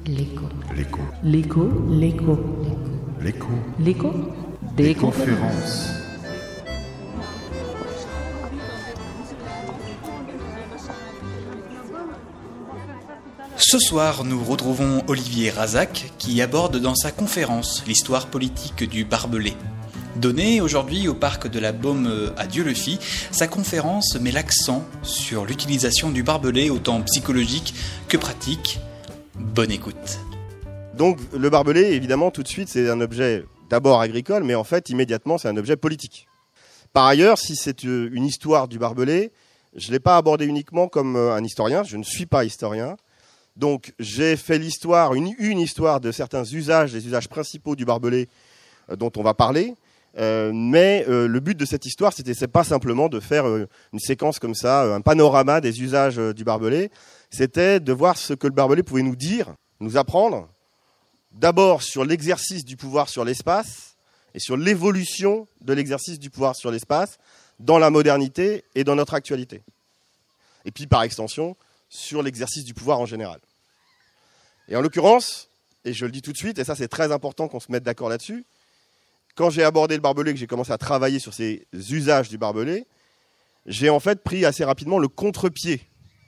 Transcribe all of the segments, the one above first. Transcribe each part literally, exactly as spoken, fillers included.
L'écho. L'écho. L'écho. L'écho. L'écho. L'écho. Des, Des conférences. Ce soir, nous retrouvons Olivier Razac qui aborde dans sa conférence l'histoire politique du barbelé. Donnée aujourd'hui au parc de la Baume à Dieulefit, sa conférence met l'accent sur l'utilisation du barbelé autant psychologique que pratique. Bonne écoute. Donc le barbelé, évidemment, tout de suite, c'est un objet d'abord agricole, mais en fait, immédiatement, c'est un objet politique. Par ailleurs, si c'est une histoire du barbelé, je ne l'ai pas abordé uniquement comme un historien, je ne suis pas historien. Donc j'ai fait l'histoire, une, une histoire de certains usages, les usages principaux du barbelé euh, dont on va parler. Euh, mais euh, le but de cette histoire, c'était c'est pas simplement de faire euh, une séquence comme ça, euh, un panorama des usages euh, du barbelé. C'était de voir ce que le barbelé pouvait nous dire, nous apprendre, d'abord sur l'exercice du pouvoir sur l'espace et sur l'évolution de l'exercice du pouvoir sur l'espace dans la modernité et dans notre actualité. Et puis par extension, sur l'exercice du pouvoir en général. Et en l'occurrence, et je le dis tout de suite, et ça c'est très important qu'on se mette d'accord là-dessus, quand j'ai abordé le barbelé, que j'ai commencé à travailler sur ces usages du barbelé, j'ai en fait pris assez rapidement le contre-pied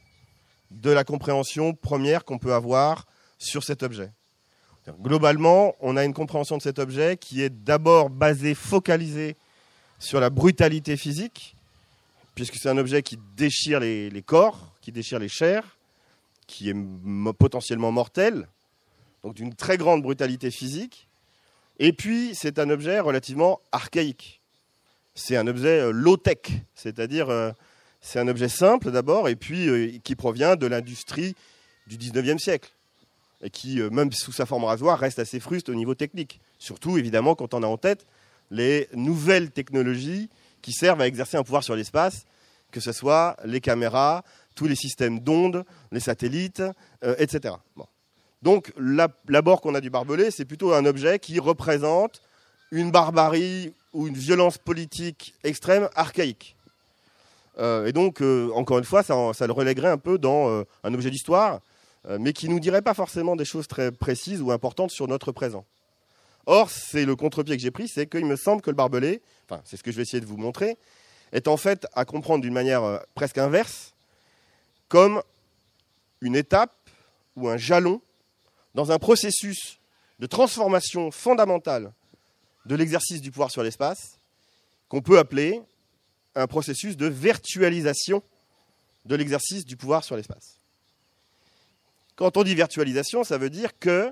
de la compréhension première qu'on peut avoir sur cet objet. Globalement, on a une compréhension de cet objet qui est d'abord basée, focalisée sur la brutalité physique, puisque c'est un objet qui déchire les, les corps, qui déchire les chairs, qui est m- potentiellement mortel, donc d'une très grande brutalité physique. Et puis, c'est un objet relativement archaïque. C'est un objet euh, low-tech, c'est-à-dire euh, c'est un objet simple d'abord, et puis euh, qui provient de l'industrie du dix-neuvième siècle, et qui, euh, même sous sa forme rasoir, reste assez fruste au niveau technique. Surtout, évidemment, quand on a en tête les nouvelles technologies qui servent à exercer un pouvoir sur l'espace, que ce soit les caméras, tous les systèmes d'ondes, les satellites, euh, et cetera. Bon. Donc l'abord qu'on a du barbelé, c'est plutôt un objet qui représente une barbarie ou une violence politique extrême, archaïque. Euh, et donc, euh, encore une fois, ça, ça le relèguerait un peu dans euh, un objet d'histoire, euh, mais qui ne nous dirait pas forcément des choses très précises ou importantes sur notre présent. Or, c'est le contre-pied que j'ai pris, c'est qu'il me semble que le barbelé, enfin, c'est ce que je vais essayer de vous montrer, est en fait à comprendre d'une manière euh, presque inverse, comme une étape ou un jalon dans un processus de transformation fondamentale de l'exercice du pouvoir sur l'espace, qu'on peut appeler un processus de virtualisation de l'exercice du pouvoir sur l'espace. Quand on dit virtualisation, ça veut dire que,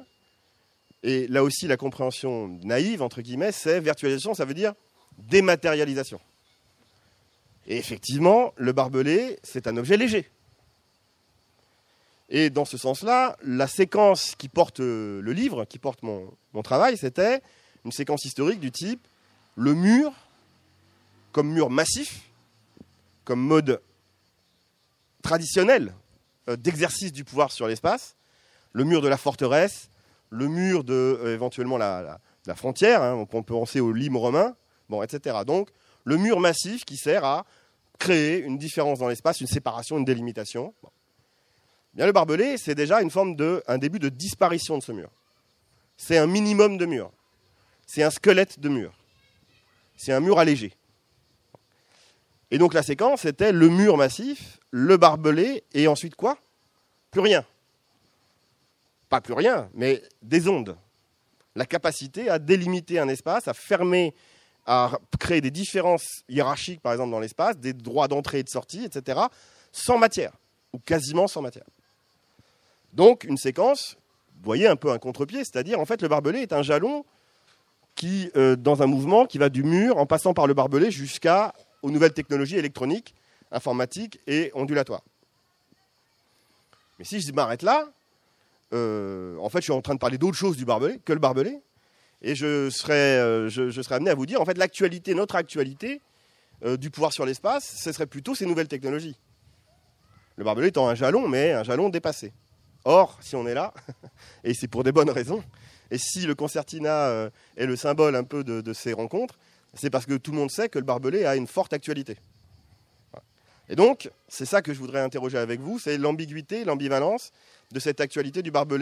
et là aussi la compréhension naïve, entre guillemets, c'est virtualisation, ça veut dire dématérialisation. Et effectivement, le barbelé, c'est un objet léger. Et dans ce sens-là, la séquence qui porte le livre, qui porte mon, mon travail, c'était une séquence historique du type le mur, comme mur massif, comme mode traditionnel euh, d'exercice du pouvoir sur l'espace, le mur de la forteresse, le mur de, euh, éventuellement, la, la, la frontière, hein, on peut penser au Limes romain, bon, et cetera. Donc, le mur massif qui sert à créer une différence dans l'espace, une séparation, une délimitation. Bon. Bien, le barbelé, c'est déjà une forme de, un début de disparition de ce mur. C'est un minimum de mur. C'est un squelette de mur. C'est un mur allégé. Et donc la séquence était le mur massif, le barbelé, et ensuite quoi ? Plus rien. Pas plus rien, mais des ondes. La capacité à délimiter un espace, à fermer, à créer des différences hiérarchiques, par exemple, dans l'espace, des droits d'entrée et de sortie, et cetera, sans matière, ou quasiment sans matière. Donc, une séquence, vous voyez un peu un contre-pied, c'est-à-dire, en fait, le barbelé est un jalon qui, euh, dans un mouvement qui va du mur, en passant par le barbelé, jusqu'aux nouvelles technologies électroniques, informatiques et ondulatoires. Mais si je m'arrête là, euh, en fait, je suis en train de parler d'autre chose du barbelé que le barbelé, et je serais, euh, je, je serais amené à vous dire, en fait, l'actualité, notre actualité euh, du pouvoir sur l'espace, ce serait plutôt ces nouvelles technologies. Le barbelé étant un jalon, mais un jalon dépassé. Or, si on est là, et c'est pour des bonnes raisons, et si le concertina euh, est le symbole un peu de, de ces rencontres, c'est parce que tout le monde sait que le barbelé a une forte actualité. Et donc, c'est ça que je voudrais interroger avec vous, c'est l'ambiguïté, l'ambivalence de cette actualité du barbelé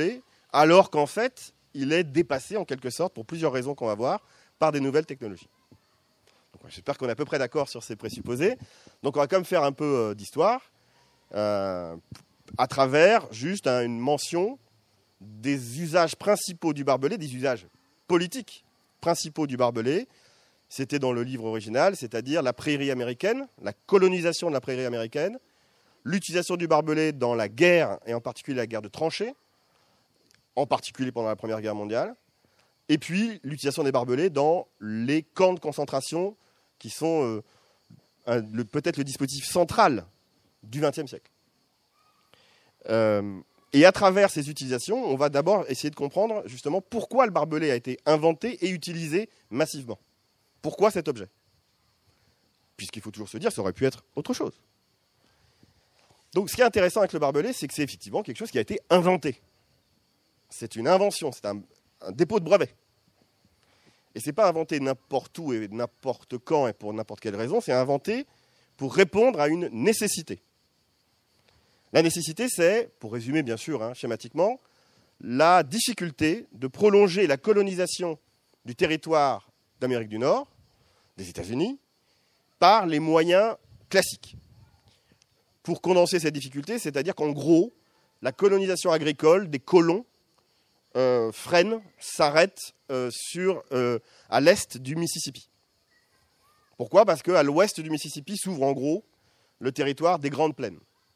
alors qu'en fait, il est dépassé en quelque sorte, pour plusieurs raisons qu'on va voir, par des nouvelles technologies. Donc, j'espère qu'on est à peu près d'accord sur ces présupposés. Donc on va quand même faire un peu euh, d'histoire, euh, à travers juste hein, une mention des usages principaux du barbelé, des usages politiques principaux du barbelé. C'était dans le livre original, c'est-à-dire la prairie américaine, la colonisation de la prairie américaine, l'utilisation du barbelé dans la guerre, et en particulier la guerre de tranchées, en particulier pendant la Première Guerre mondiale, et puis l'utilisation des barbelés dans les camps de concentration, qui sont euh, le, peut-être le dispositif central du vingtième siècle. Euh, et à travers ces utilisations, on va d'abord essayer de comprendre justement pourquoi le barbelé a été inventé et utilisé massivement. Pourquoi cet objet ? Puisqu'il faut toujours se dire, ça aurait pu être autre chose. Donc ce qui est intéressant avec le barbelé, c'est que c'est effectivement quelque chose qui a été inventé. C'est une invention, c'est un, un dépôt de brevet. Et ce n'est pas inventé n'importe où et n'importe quand et pour n'importe quelle raison, c'est inventé pour répondre à une nécessité. La nécessité, c'est, pour résumer bien sûr hein, schématiquement, la difficulté de prolonger la colonisation du territoire d'Amérique du Nord, des États-Unis, par les moyens classiques. Pour condenser cette difficulté, c'est-à-dire qu'en gros, la colonisation agricole des colons euh, freine, s'arrête euh, sur, euh, à l'est du Mississippi. Pourquoi ? Parce qu'à l'ouest du Mississippi s'ouvre en gros le territoire des Grandes Plaines.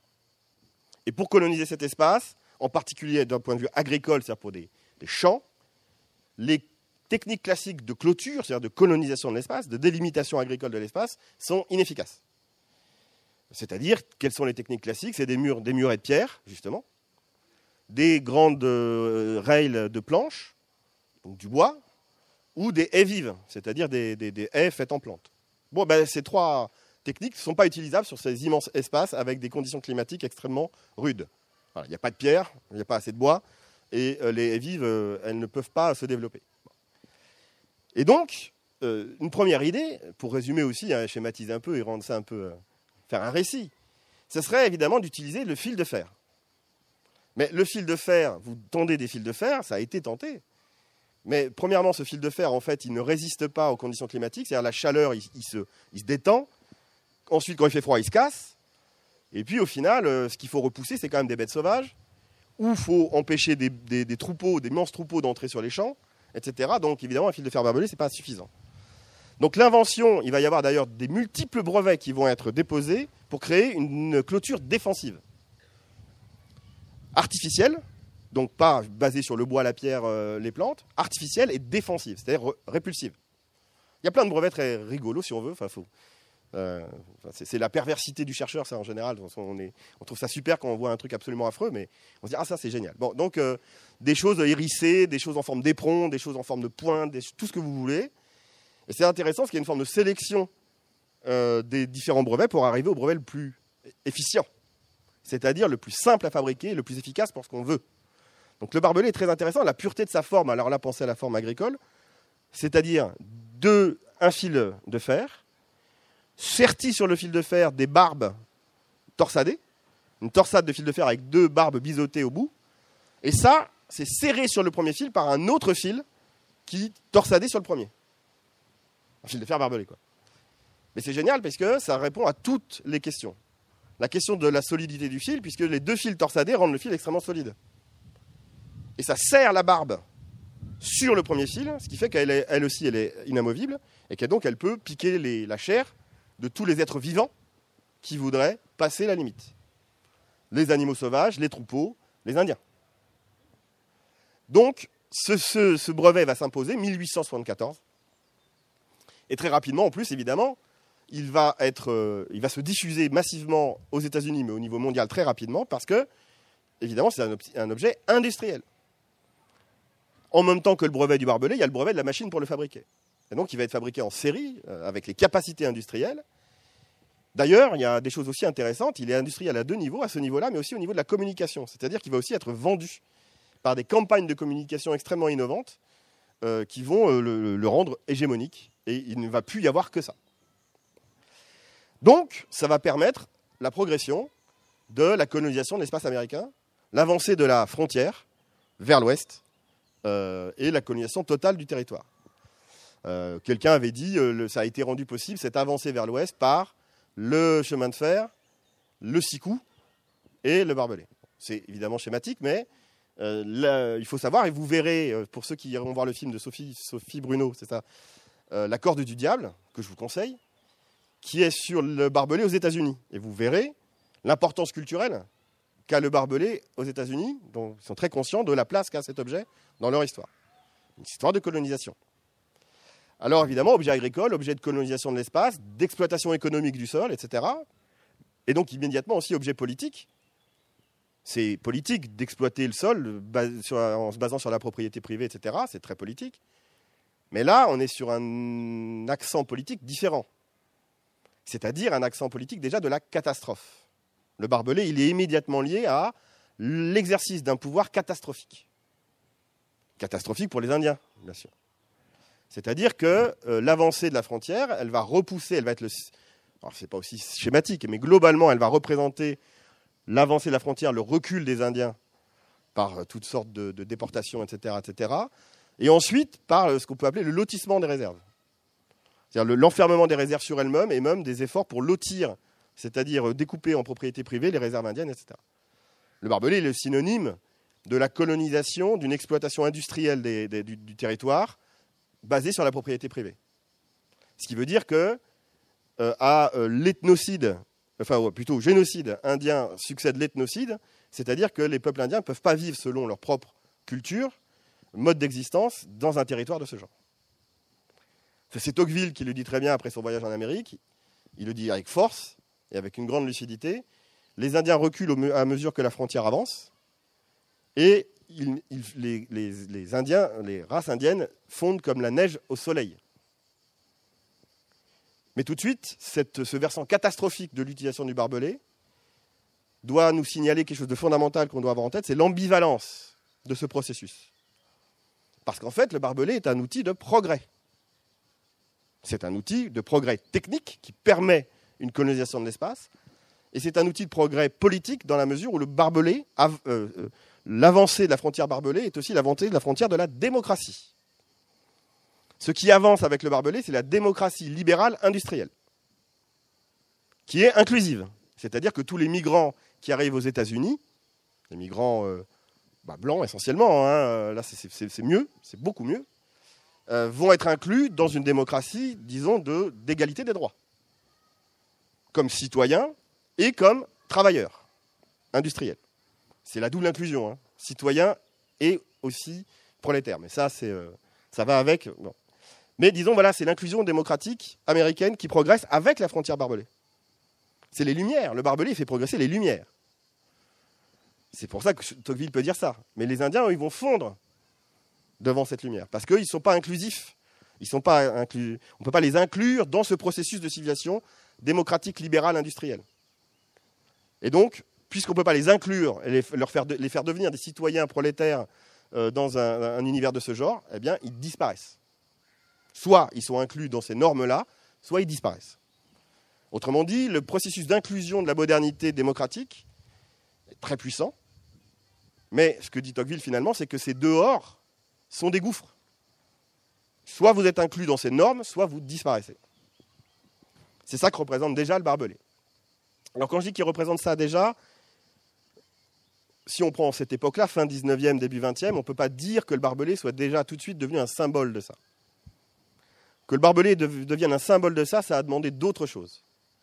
Et pour coloniser cet espace, en particulier d'un point de vue agricole, c'est-à-dire pour des, des champs, les techniques classiques de clôture, c'est-à-dire de colonisation de l'espace, de délimitation agricole de l'espace, sont inefficaces. C'est-à-dire, quelles sont les techniques classiques ? C'est des, murs, des murets de pierre, justement, des grandes euh, rails de planches, donc du bois, ou des haies vives, c'est-à-dire des, des, des haies faites en plantes. Bon, ben, ces trois techniques ne sont pas utilisables sur ces immenses espaces avec des conditions climatiques extrêmement rudes. Voilà, il n'y a pas de pierre, il n'y a pas assez de bois, et euh, les haies vives, euh, elles ne peuvent pas se développer. Et donc, euh, une première idée, pour résumer aussi, hein, schématiser un peu et rendre ça un peu... Euh, faire un récit, ce serait évidemment d'utiliser le fil de fer. Mais le fil de fer, vous tendez des fils de fer, ça a été tenté. Mais premièrement, ce fil de fer, en fait, il ne résiste pas aux conditions climatiques, c'est-à-dire la chaleur, il, il, se, il se détend. Ensuite, quand il fait froid, il se casse. Et puis, au final, euh, ce qu'il faut repousser, c'est quand même des bêtes sauvages, où il faut empêcher des, des, des troupeaux, des immenses troupeaux d'entrer sur les champs, et cetera. Donc, évidemment, un fil de fer barbelé, ce n'est pas suffisant. Donc l'invention, il va y avoir d'ailleurs des multiples brevets qui vont être déposés pour créer une clôture défensive. Artificielle, donc pas basée sur le bois, la pierre, euh, les plantes, artificielle et défensive, c'est-à-dire répulsive. Il y a plein de brevets très rigolos si on veut, enfin, faut, euh, c'est, c'est la perversité du chercheur, ça en général. On, est, on trouve ça super quand on voit un truc absolument affreux, mais on se dit ah ça c'est génial. Bon, donc euh, des choses hérissées, des choses en forme d'éperon, des choses en forme de pointe, des, tout ce que vous voulez. Et c'est intéressant parce qu'il y a une forme de sélection euh, des différents brevets pour arriver au brevet le plus efficient, c'est-à-dire le plus simple à fabriquer et le plus efficace pour ce qu'on veut. Donc le barbelé est très intéressant, la pureté de sa forme, alors là pensez à la forme agricole, c'est-à-dire deux, un fil de fer, serti sur le fil de fer des barbes torsadées, une torsade de fil de fer avec deux barbes biseautées au bout, et ça, c'est serré sur le premier fil par un autre fil qui torsadé sur le premier. Un fil de fer barbelé, quoi. Mais c'est génial parce que ça répond à toutes les questions. La question de la solidité du fil, puisque les deux fils torsadés rendent le fil extrêmement solide. Et ça serre la barbe sur le premier fil, ce qui fait qu'elle est, elle aussi elle est inamovible, et qu'elle donc elle peut piquer les, la chair de tous les êtres vivants qui voudraient passer la limite. Les animaux sauvages, les troupeaux, les Indiens. Donc, ce, ce, ce brevet va s'imposer mille huit cent soixante-quatorze. Et très rapidement, en plus, évidemment, il va, être, euh, il va se diffuser massivement aux États-Unis, mais au niveau mondial très rapidement, parce que, évidemment, c'est un, ob- un objet industriel. En même temps que le brevet du barbelé, il y a le brevet de la machine pour le fabriquer. Et donc, il va être fabriqué en série, euh, avec les capacités industrielles. D'ailleurs, il y a des choses aussi intéressantes. Il est industriel à deux niveaux, à ce niveau-là, mais aussi au niveau de la communication. C'est-à-dire qu'il va aussi être vendu par des campagnes de communication extrêmement innovantes euh, qui vont euh, le, le rendre hégémonique. Et il ne va plus y avoir que ça. Donc, ça va permettre la progression de la colonisation de l'espace américain, l'avancée de la frontière, vers l'ouest euh, et la colonisation totale du territoire. Euh, quelqu'un avait dit euh, le, ça a été rendu possible, cette avancée vers l'ouest, par le chemin de fer, le sicou et le barbelé. C'est évidemment schématique, mais euh, là, il faut savoir, et vous verrez, euh, pour ceux qui iront voir le film de Sophie, Sophie Bruno, c'est ça, euh, La Corde du Diable, que je vous conseille, qui est sur le barbelé aux États-Unis. Et vous verrez l'importance culturelle qu'a le barbelé aux États-Unis, dont ils sont très conscients de la place qu'a cet objet dans leur histoire. Une histoire de colonisation. Alors évidemment, objet agricole, objet de colonisation de l'espace, d'exploitation économique du sol, et cetera. Et donc immédiatement aussi objet politique. C'est politique d'exploiter le sol en se basant sur la propriété privée, et cetera. C'est très politique. Mais là, on est sur un accent politique différent. C'est-à-dire un accent politique déjà de la catastrophe. Le barbelé, il est immédiatement lié à l'exercice d'un pouvoir catastrophique. Catastrophique pour les Indiens, bien sûr. C'est-à-dire que euh, l'avancée de la frontière, elle va repousser, elle va être le... Alors, c'est pas aussi schématique, mais globalement, elle va représenter l'avancée de la frontière, le recul des Indiens par euh, toutes sortes de, de déportations, et cetera, et cetera. Et ensuite, par euh, ce qu'on peut appeler le lotissement des réserves. C'est-à-dire le, l'enfermement des réserves sur elles-mêmes et même des efforts pour lotir, c'est-à-dire euh, découper en propriété privée les réserves indiennes, et cetera. Le barbelé est le synonyme de la colonisation, d'une exploitation industrielle des, des, du, du territoire basée sur la propriété privée. Ce qui veut dire que euh, à euh, l'ethnocide, enfin ouais, plutôt génocide indien succède l'ethnocide, c'est-à-dire que les peuples indiens ne peuvent pas vivre selon leur propre culture, mode d'existence, dans un territoire de ce genre. C'est Tocqueville qui le dit très bien après son voyage en Amérique. Il le dit avec force et avec une grande lucidité. Les Indiens reculent à mesure que la frontière avance et il, il, les, les, les Indiens, les races indiennes fondent comme la neige au soleil. Mais tout de suite, cette, ce versant catastrophique de l'utilisation du barbelé doit nous signaler quelque chose de fondamental qu'on doit avoir en tête, c'est l'ambivalence de ce processus. Parce qu'en fait, le barbelé est un outil de progrès. C'est un outil de progrès technique qui permet une colonisation de l'espace, et c'est un outil de progrès politique dans la mesure où le barbelé, euh, euh, l'avancée de la frontière barbelée est aussi l'avancée de la frontière de la démocratie. Ce qui avance avec le barbelé, c'est la démocratie libérale industrielle, qui est inclusive. C'est-à-dire que tous les migrants qui arrivent aux États-Unis, les migrants euh, bah, blancs essentiellement, hein, là c'est, c'est, c'est mieux, c'est beaucoup mieux, euh, vont être inclus dans une démocratie, disons, de, d'égalité des droits, comme citoyens et comme travailleurs industriels. C'est la double inclusion, hein, citoyens et aussi prolétaires. Mais ça, c'est, euh, ça va avec. Bon. Mais disons, voilà, c'est l'inclusion démocratique américaine qui progresse avec la frontière barbelée. C'est les Lumières. Le barbelé fait progresser les Lumières. C'est pour ça que Tocqueville peut dire ça. Mais les Indiens, eux, ils vont fondre devant cette lumière. Parce qu'ils ne sont pas inclusifs. Ils sont pas inclus... On ne peut pas les inclure dans ce processus de civilisation démocratique, libérale, industrielle. Et donc, puisqu'on ne peut pas les inclure et les, leur faire de, les faire devenir des citoyens prolétaires euh, dans un, un univers de ce genre, eh bien, ils disparaissent. Soit ils sont inclus dans ces normes-là, soit ils disparaissent. Autrement dit, le processus d'inclusion de la modernité démocratique est très puissant. Mais ce que dit Tocqueville finalement, c'est que ces dehors sont des gouffres. Soit vous êtes inclus dans ces normes, soit vous disparaissez. C'est ça que représente déjà le barbelé. Alors quand je dis qu'il représente ça déjà, si on prend cette époque-là, fin dix-neuvième, début vingtième, on ne peut pas dire que le barbelé soit déjà tout de suite devenu un symbole de ça. Que le barbelé devienne un symbole de ça, ça a demandé d'autres choses.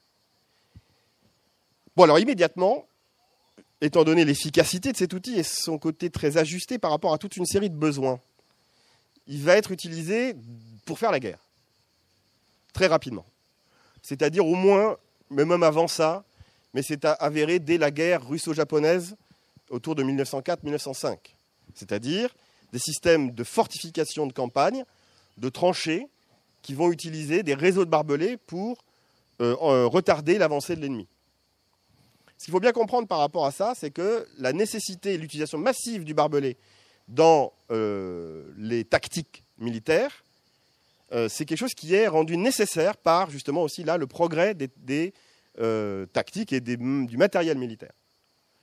Bon, alors immédiatement, étant donné l'efficacité de cet outil et son côté très ajusté par rapport à toute une série de besoins, il va être utilisé pour faire la guerre. Très rapidement. C'est-à-dire au moins, mais même avant ça, mais c'est avéré dès la guerre russo-japonaise autour de mille neuf cent quatre mille neuf cent cinq. C'est-à-dire des systèmes de fortification de campagne, de tranchées, qui vont utiliser des réseaux de barbelés pour euh, euh, retarder l'avancée de l'ennemi. Ce qu'il faut bien comprendre par rapport à ça, c'est que la nécessité et l'utilisation massive du barbelé dans euh, les tactiques militaires, euh, c'est quelque chose qui est rendu nécessaire par justement aussi là le progrès des, des euh, tactiques et des, du matériel militaire.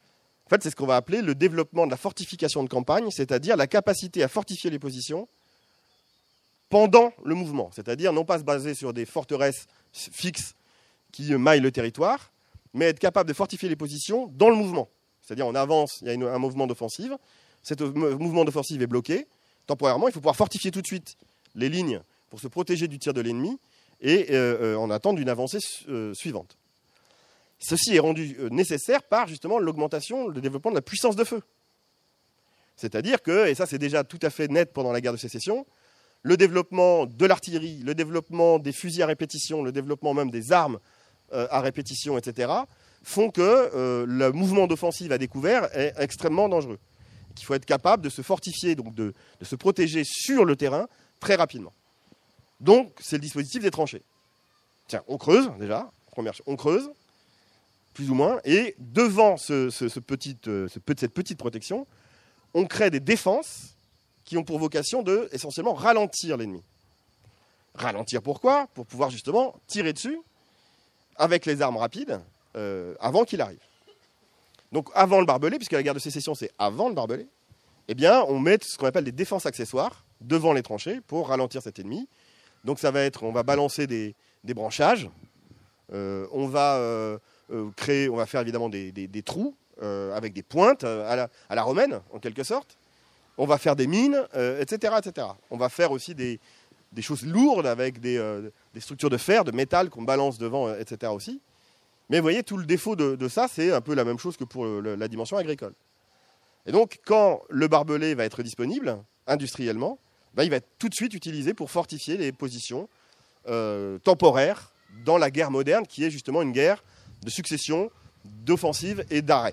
En fait, c'est ce qu'on va appeler le développement de la fortification de campagne, c'est-à-dire la capacité à fortifier les positions pendant le mouvement, c'est-à-dire non pas se baser sur des forteresses fixes qui maillent le territoire, mais être capable de fortifier les positions dans le mouvement. C'est-à-dire on avance, il y a une, un mouvement d'offensive, cet mouvement d'offensive est bloqué, temporairement, il faut pouvoir fortifier tout de suite les lignes pour se protéger du tir de l'ennemi et euh, en attendre une avancée euh, suivante. Ceci est rendu euh, nécessaire par justement l'augmentation, le développement de la puissance de feu. C'est-à-dire que, et ça c'est déjà tout à fait net pendant la guerre de sécession, le développement de l'artillerie, le développement des fusils à répétition, le développement même des armes euh, à répétition, et cetera, font que euh, le mouvement d'offensive à découvert est extrêmement dangereux. Il faut être capable de se fortifier, donc de, de se protéger sur le terrain très rapidement. Donc, c'est le dispositif des tranchées. Tiens, on creuse déjà, première chose, on creuse, plus ou moins, et devant ce, ce, ce petit, euh, ce, cette petite protection, on crée des défenses qui ont pour vocation de, essentiellement, ralentir l'ennemi. Ralentir pourquoi ? Pour pouvoir justement tirer dessus avec les armes rapides euh, avant qu'il arrive. Donc avant le barbelé, puisque la guerre de sécession c'est avant le barbelé, eh bien on met ce qu'on appelle des défenses accessoires devant les tranchées pour ralentir cet ennemi. Donc ça va être, on va balancer des, des branchages, euh, on va euh, euh, créer, on va faire évidemment des, des, des trous euh, avec des pointes euh, à, la, à la romaine en quelque sorte. On va faire des mines, euh, et cetera, et cetera. On va faire aussi des, des choses lourdes avec des, euh, des structures de fer, de métal qu'on balance devant, et cetera aussi. Mais vous voyez, tout le défaut de, de ça, c'est un peu la même chose que pour le, la dimension agricole. Et donc, quand le barbelé va être disponible, industriellement, ben, il va être tout de suite utilisé pour fortifier les positions euh, temporaires dans la guerre moderne, qui est justement une guerre de succession, d'offensive et d'arrêt.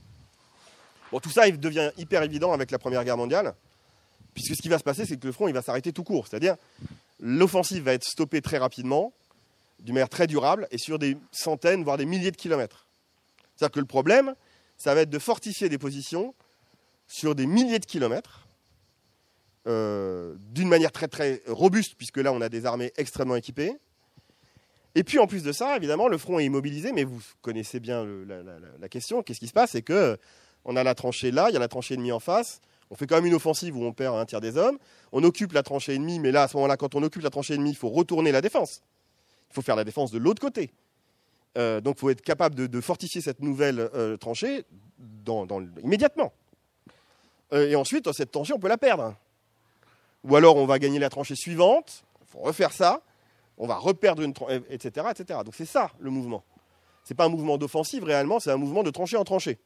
Bon, tout ça il devient hyper évident avec la Première Guerre mondiale, puisque ce qui va se passer, c'est que le front il va s'arrêter tout court. C'est-à-dire, l'offensive va être stoppée très rapidement, d'une manière très durable, et sur des centaines, voire des milliers de kilomètres. C'est-à-dire que le problème, ça va être de fortifier des positions sur des milliers de kilomètres, euh, d'une manière très très robuste, puisque là on a des armées extrêmement équipées. Et puis en plus de ça, évidemment, le front est immobilisé, mais vous connaissez bien le, la, la, la question. Qu'est-ce qui se passe ? C'est que on a la tranchée là, il y a la tranchée ennemie en face. On fait quand même une offensive où on perd un tiers des hommes. On occupe la tranchée ennemie, mais là, à ce moment-là, quand on occupe la tranchée ennemie, il faut retourner la défense. Il faut faire la défense de l'autre côté. Euh, donc il faut être capable de, de fortifier cette nouvelle euh, tranchée dans, dans, immédiatement. Euh, et ensuite, cette tranchée, on peut la perdre. Ou alors, on va gagner la tranchée suivante. Il faut refaire ça. On va reperdre une tranchée, et cetera, et cetera. Donc c'est ça, le mouvement. Ce n'est pas un mouvement d'offensive, réellement, c'est un mouvement de tranchée en tranchée.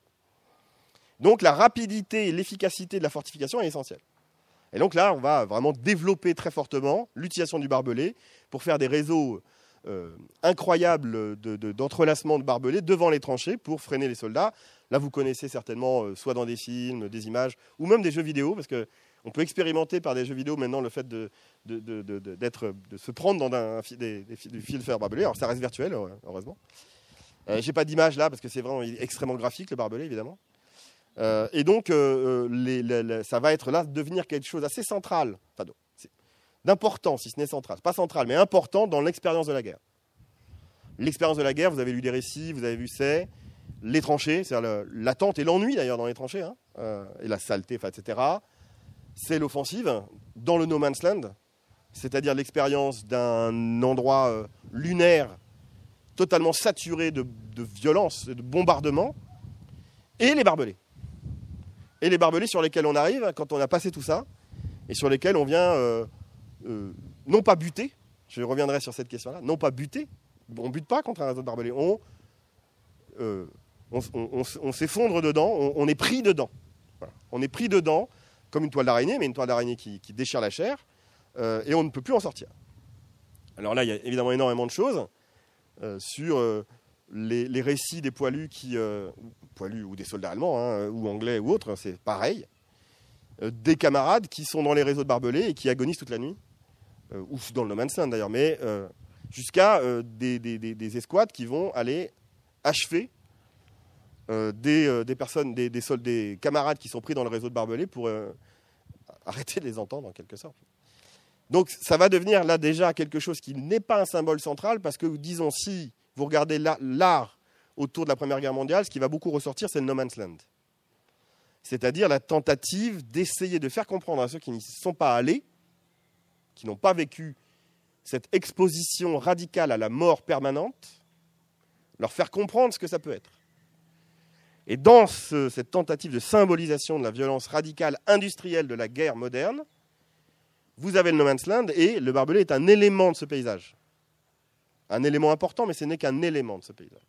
Donc la rapidité et l'efficacité de la fortification est essentielle. Et donc là, on va vraiment développer très fortement l'utilisation du barbelé pour faire des réseaux euh, incroyables de, de, d'entrelacement de barbelés devant les tranchées pour freiner les soldats. Là, vous connaissez certainement, euh, soit dans des films, des images, ou même des jeux vidéo, parce qu'on peut expérimenter par des jeux vidéo maintenant le fait de, de, de, de, de, d'être, de se prendre dans un, des, des, des fils de fer barbelés. Alors ça reste virtuel, heureusement. Euh, j'ai pas d'image là, parce que c'est vraiment extrêmement graphique, le barbelé, évidemment. Euh, et donc, euh, les, les, les, ça va être là devenir quelque chose d'assez central, enfin, d'important, si ce n'est central, pas central, mais important dans l'expérience de la guerre. L'expérience de la guerre, vous avez lu des récits, vous avez vu, c'est les tranchées, c'est-à-dire le, l'attente et l'ennui d'ailleurs dans les tranchées, hein, euh, et la saleté, et cetera. C'est l'offensive dans le no man's land, c'est-à-dire l'expérience d'un endroit euh, lunaire totalement saturé de, de violence, de bombardement, et les barbelés. Et les barbelés sur lesquels on arrive quand on a passé tout ça, et sur lesquels on vient, euh, euh, non pas buter, je reviendrai sur cette question-là, non pas buter, on ne bute pas contre un réseau de barbelés, on, euh, on, on, on, on s'effondre dedans, on, on est pris dedans. Voilà. On est pris dedans, comme une toile d'araignée, mais une toile d'araignée qui, qui déchire la chair, euh, et on ne peut plus en sortir. Alors là, il y a évidemment énormément de choses euh, sur... Euh, Les, les récits des poilus, qui, euh, poilus ou des soldats allemands, hein, ou anglais ou autres, c'est pareil. Euh, des camarades qui sont dans les réseaux de barbelés et qui agonisent toute la nuit, euh, ou dans le no man's land d'ailleurs, mais euh, jusqu'à euh, des, des, des, des escouades qui vont aller achever euh, des, euh, des personnes, des, des, soldats, des camarades qui sont pris dans le réseau de barbelés pour euh, arrêter de les entendre en quelque sorte. Donc ça va devenir là déjà quelque chose qui n'est pas un symbole central, parce que disons si vous regardez l'art autour de la Première Guerre mondiale, ce qui va beaucoup ressortir, c'est le no man's land. c'est-à-dire la tentative d'essayer de faire comprendre à ceux qui n'y sont pas allés, qui n'ont pas vécu cette exposition radicale à la mort permanente, leur faire comprendre ce que ça peut être. Et dans ce, cette tentative de symbolisation de la violence radicale industrielle de la guerre moderne, vous avez le no man's land et le barbelé est un élément de ce paysage. Un élément important, mais ce n'est qu'un élément de ce paysage.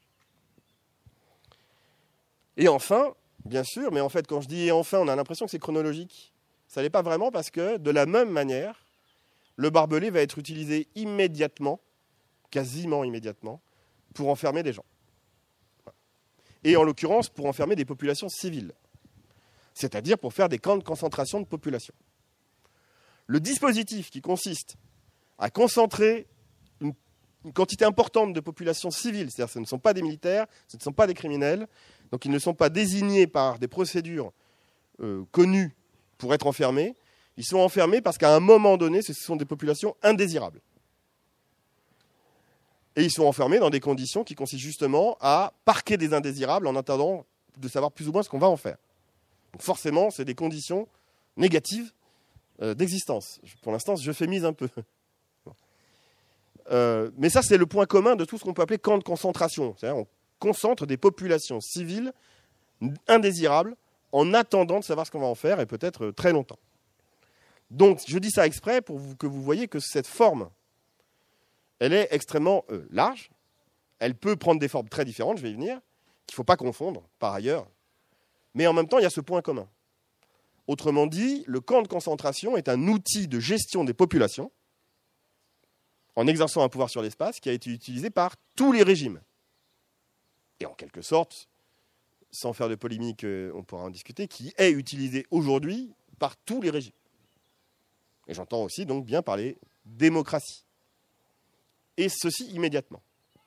Et enfin, bien sûr, mais en fait, quand je dis « enfin », on a l'impression que c'est chronologique. Ça n'est pas vraiment parce que, de la même manière, le barbelé va être utilisé immédiatement, quasiment immédiatement, pour enfermer des gens. Et en l'occurrence, pour enfermer des populations civiles. C'est-à-dire pour faire des camps de concentration de population. Le dispositif qui consiste à concentrer une, une quantité importante de populations civiles, c'est-à-dire que ce ne sont pas des militaires, ce ne sont pas des criminels, donc ils ne sont pas désignés par des procédures euh, connues pour être enfermés, ils sont enfermés parce qu'à un moment donné, ce sont des populations indésirables. Et ils sont enfermés dans des conditions qui consistent justement à parquer des indésirables en attendant de savoir plus ou moins ce qu'on va en faire. Donc forcément, c'est des conditions négatives euh, d'existence. Pour l'instant, je fémise un peu. Euh, mais ça, c'est le point commun de tout ce qu'on peut appeler camp de concentration. C'est-à-dire on concentre des populations civiles indésirables en attendant de savoir ce qu'on va en faire, et peut-être très longtemps. Donc, je dis ça exprès pour que vous voyez que cette forme, elle est extrêmement euh, large. Elle peut prendre des formes très différentes, je vais y venir, qu'il ne faut pas confondre, par ailleurs. Mais en même temps, il y a ce point commun. Autrement dit, le camp de concentration est un outil de gestion des populations, en exerçant un pouvoir sur l'espace, qui a été utilisé par tous les régimes. Et en quelque sorte, sans faire de polémique, on pourra en discuter, qui est utilisé aujourd'hui par tous les régimes. Et j'entends aussi donc bien parler démocratie. Et ceci immédiatement.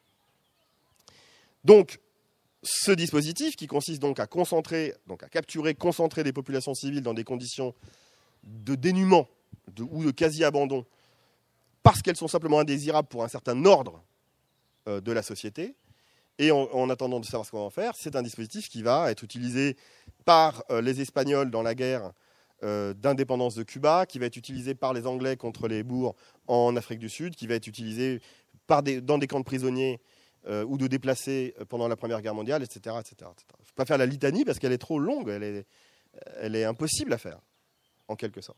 Donc, ce dispositif qui consiste donc à concentrer, donc à capturer, concentrer des populations civiles dans des conditions de dénuement de, ou de quasi-abandon, parce qu'elles sont simplement indésirables pour un certain ordre euh, de la société, et en, en attendant de savoir ce qu'on va en faire, c'est un dispositif qui va être utilisé par euh, les Espagnols dans la guerre euh, d'indépendance de Cuba, qui va être utilisé par les Anglais contre les Boers en Afrique du Sud, qui va être utilisé par des, dans des camps de prisonniers euh, ou de déplacés pendant la Première Guerre mondiale, et cetera, et cetera, et cetera. Je ne vais pas faire la litanie parce qu'elle est trop longue, elle est, elle est impossible à faire, en quelque sorte.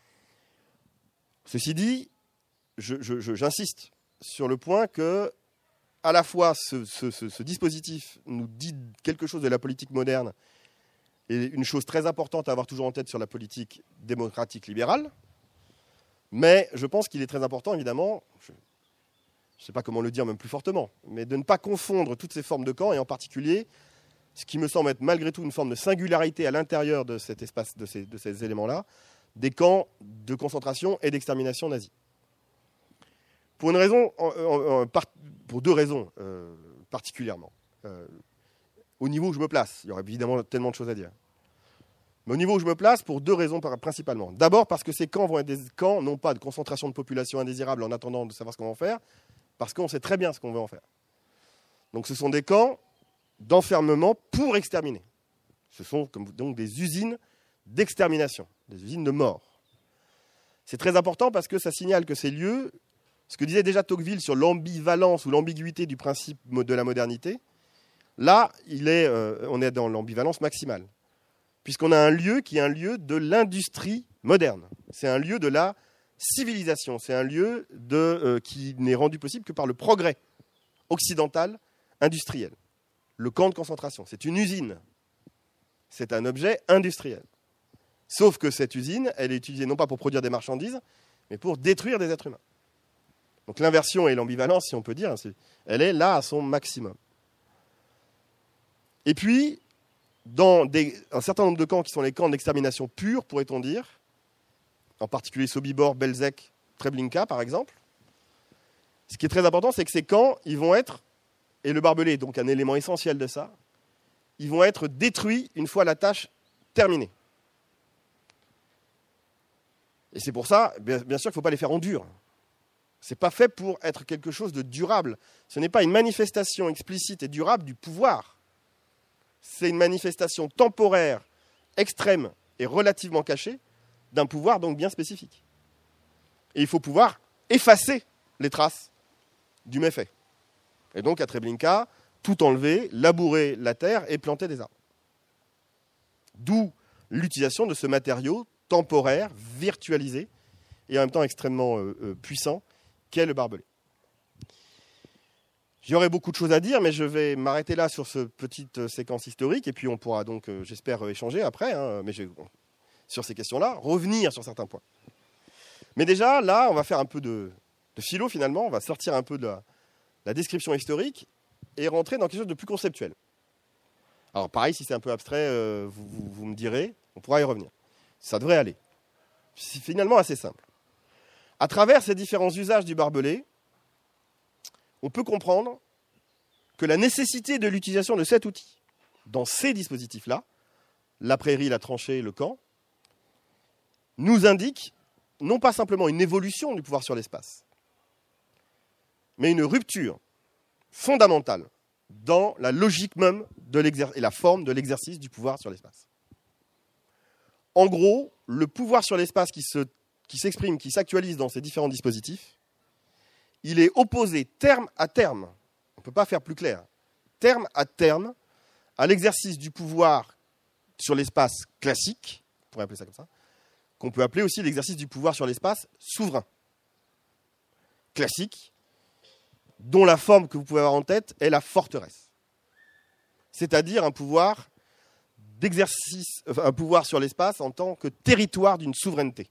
Ceci dit, je, je, je, j'insiste sur le point que, à la fois, ce, ce, ce, ce dispositif nous dit quelque chose de la politique moderne et une chose très importante à avoir toujours en tête sur la politique démocratique libérale, mais je pense qu'il est très important, évidemment, je ne sais pas comment le dire même plus fortement, mais de ne pas confondre toutes ces formes de camps, et en particulier ce qui me semble être malgré tout une forme de singularité à l'intérieur de cet espace, de ces, de ces éléments-là, des camps de concentration et d'extermination nazie. Pour une raison, pour deux raisons euh, particulièrement. Euh, au niveau où je me place, il y aurait évidemment tellement de choses à dire. Mais au niveau où je me place, pour deux raisons principalement. D'abord parce que ces camps vont être des camps, non pas de concentration de population indésirable en attendant de savoir ce qu'on va en faire, parce qu'on sait très bien ce qu'on veut en faire. Donc ce sont des camps d'enfermement pour exterminer. Ce sont donc des usines d'extermination, des usines de mort. C'est très important parce que ça signale que ces lieux, ce que disait déjà Tocqueville sur l'ambivalence ou l'ambiguïté du principe de la modernité, là, il est, euh, on est dans l'ambivalence maximale. Puisqu'on a un lieu qui est un lieu de l'industrie moderne. C'est un lieu de la civilisation. C'est un lieu de, euh, qui n'est rendu possible que par le progrès occidental industriel. Le camp de concentration, c'est une usine. C'est un objet industriel. Sauf que cette usine, elle est utilisée non pas pour produire des marchandises, mais pour détruire des êtres humains. Donc l'inversion et l'ambivalence, si on peut dire, elle est là à son maximum. Et puis, dans des, un certain nombre de camps qui sont les camps d'extermination pure, pourrait-on dire, en particulier Sobibor, Belzec, Treblinka, par exemple, ce qui est très important, c'est que ces camps, ils vont être, et le barbelé est donc un élément essentiel de ça, ils vont être détruits une fois la tâche terminée. Et c'est pour ça, bien, bien sûr qu'il ne faut pas les faire en dur. Ce n'est pas fait pour être quelque chose de durable. Ce n'est pas une manifestation explicite et durable du pouvoir. C'est une manifestation temporaire, extrême et relativement cachée d'un pouvoir donc bien spécifique. Et il faut pouvoir effacer les traces du méfait. Et donc à Treblinka, tout enlever, labourer la terre et planter des arbres. D'où l'utilisation de ce matériau temporaire, virtualisé, et en même temps extrêmement euh, euh, puissant, qu'est le barbelé. J'aurais beaucoup de choses à dire, mais je vais m'arrêter là sur cette petite euh, séquence historique, et puis on pourra donc, euh, j'espère, euh, échanger après, hein, mais bon, sur ces questions-là, revenir sur certains points. Mais déjà, là, on va faire un peu de, de philo, finalement, on va sortir un peu de la, la description historique, et rentrer dans quelque chose de plus conceptuel. Alors pareil, si c'est un peu abstrait, euh, vous, vous, vous me direz, on pourra y revenir. Ça devrait aller. C'est finalement assez simple. À travers ces différents usages du barbelé, on peut comprendre que la nécessité de l'utilisation de cet outil dans ces dispositifs-là, la prairie, la tranchée, le camp, nous indique non pas simplement une évolution du pouvoir sur l'espace, mais une rupture fondamentale dans la logique même de l'exer- et la forme de l'exercice du pouvoir sur l'espace. En gros, le pouvoir sur l'espace qui, se, qui s'exprime, qui s'actualise dans ces différents dispositifs, il est opposé terme à terme, on ne peut pas faire plus clair, terme à terme, à l'exercice du pouvoir sur l'espace classique, on pourrait appeler ça comme ça, qu'on peut appeler aussi l'exercice du pouvoir sur l'espace souverain. Classique, dont la forme que vous pouvez avoir en tête est la forteresse. C'est-à-dire un pouvoir d'exercice, enfin, un pouvoir sur l'espace en tant que territoire d'une souveraineté.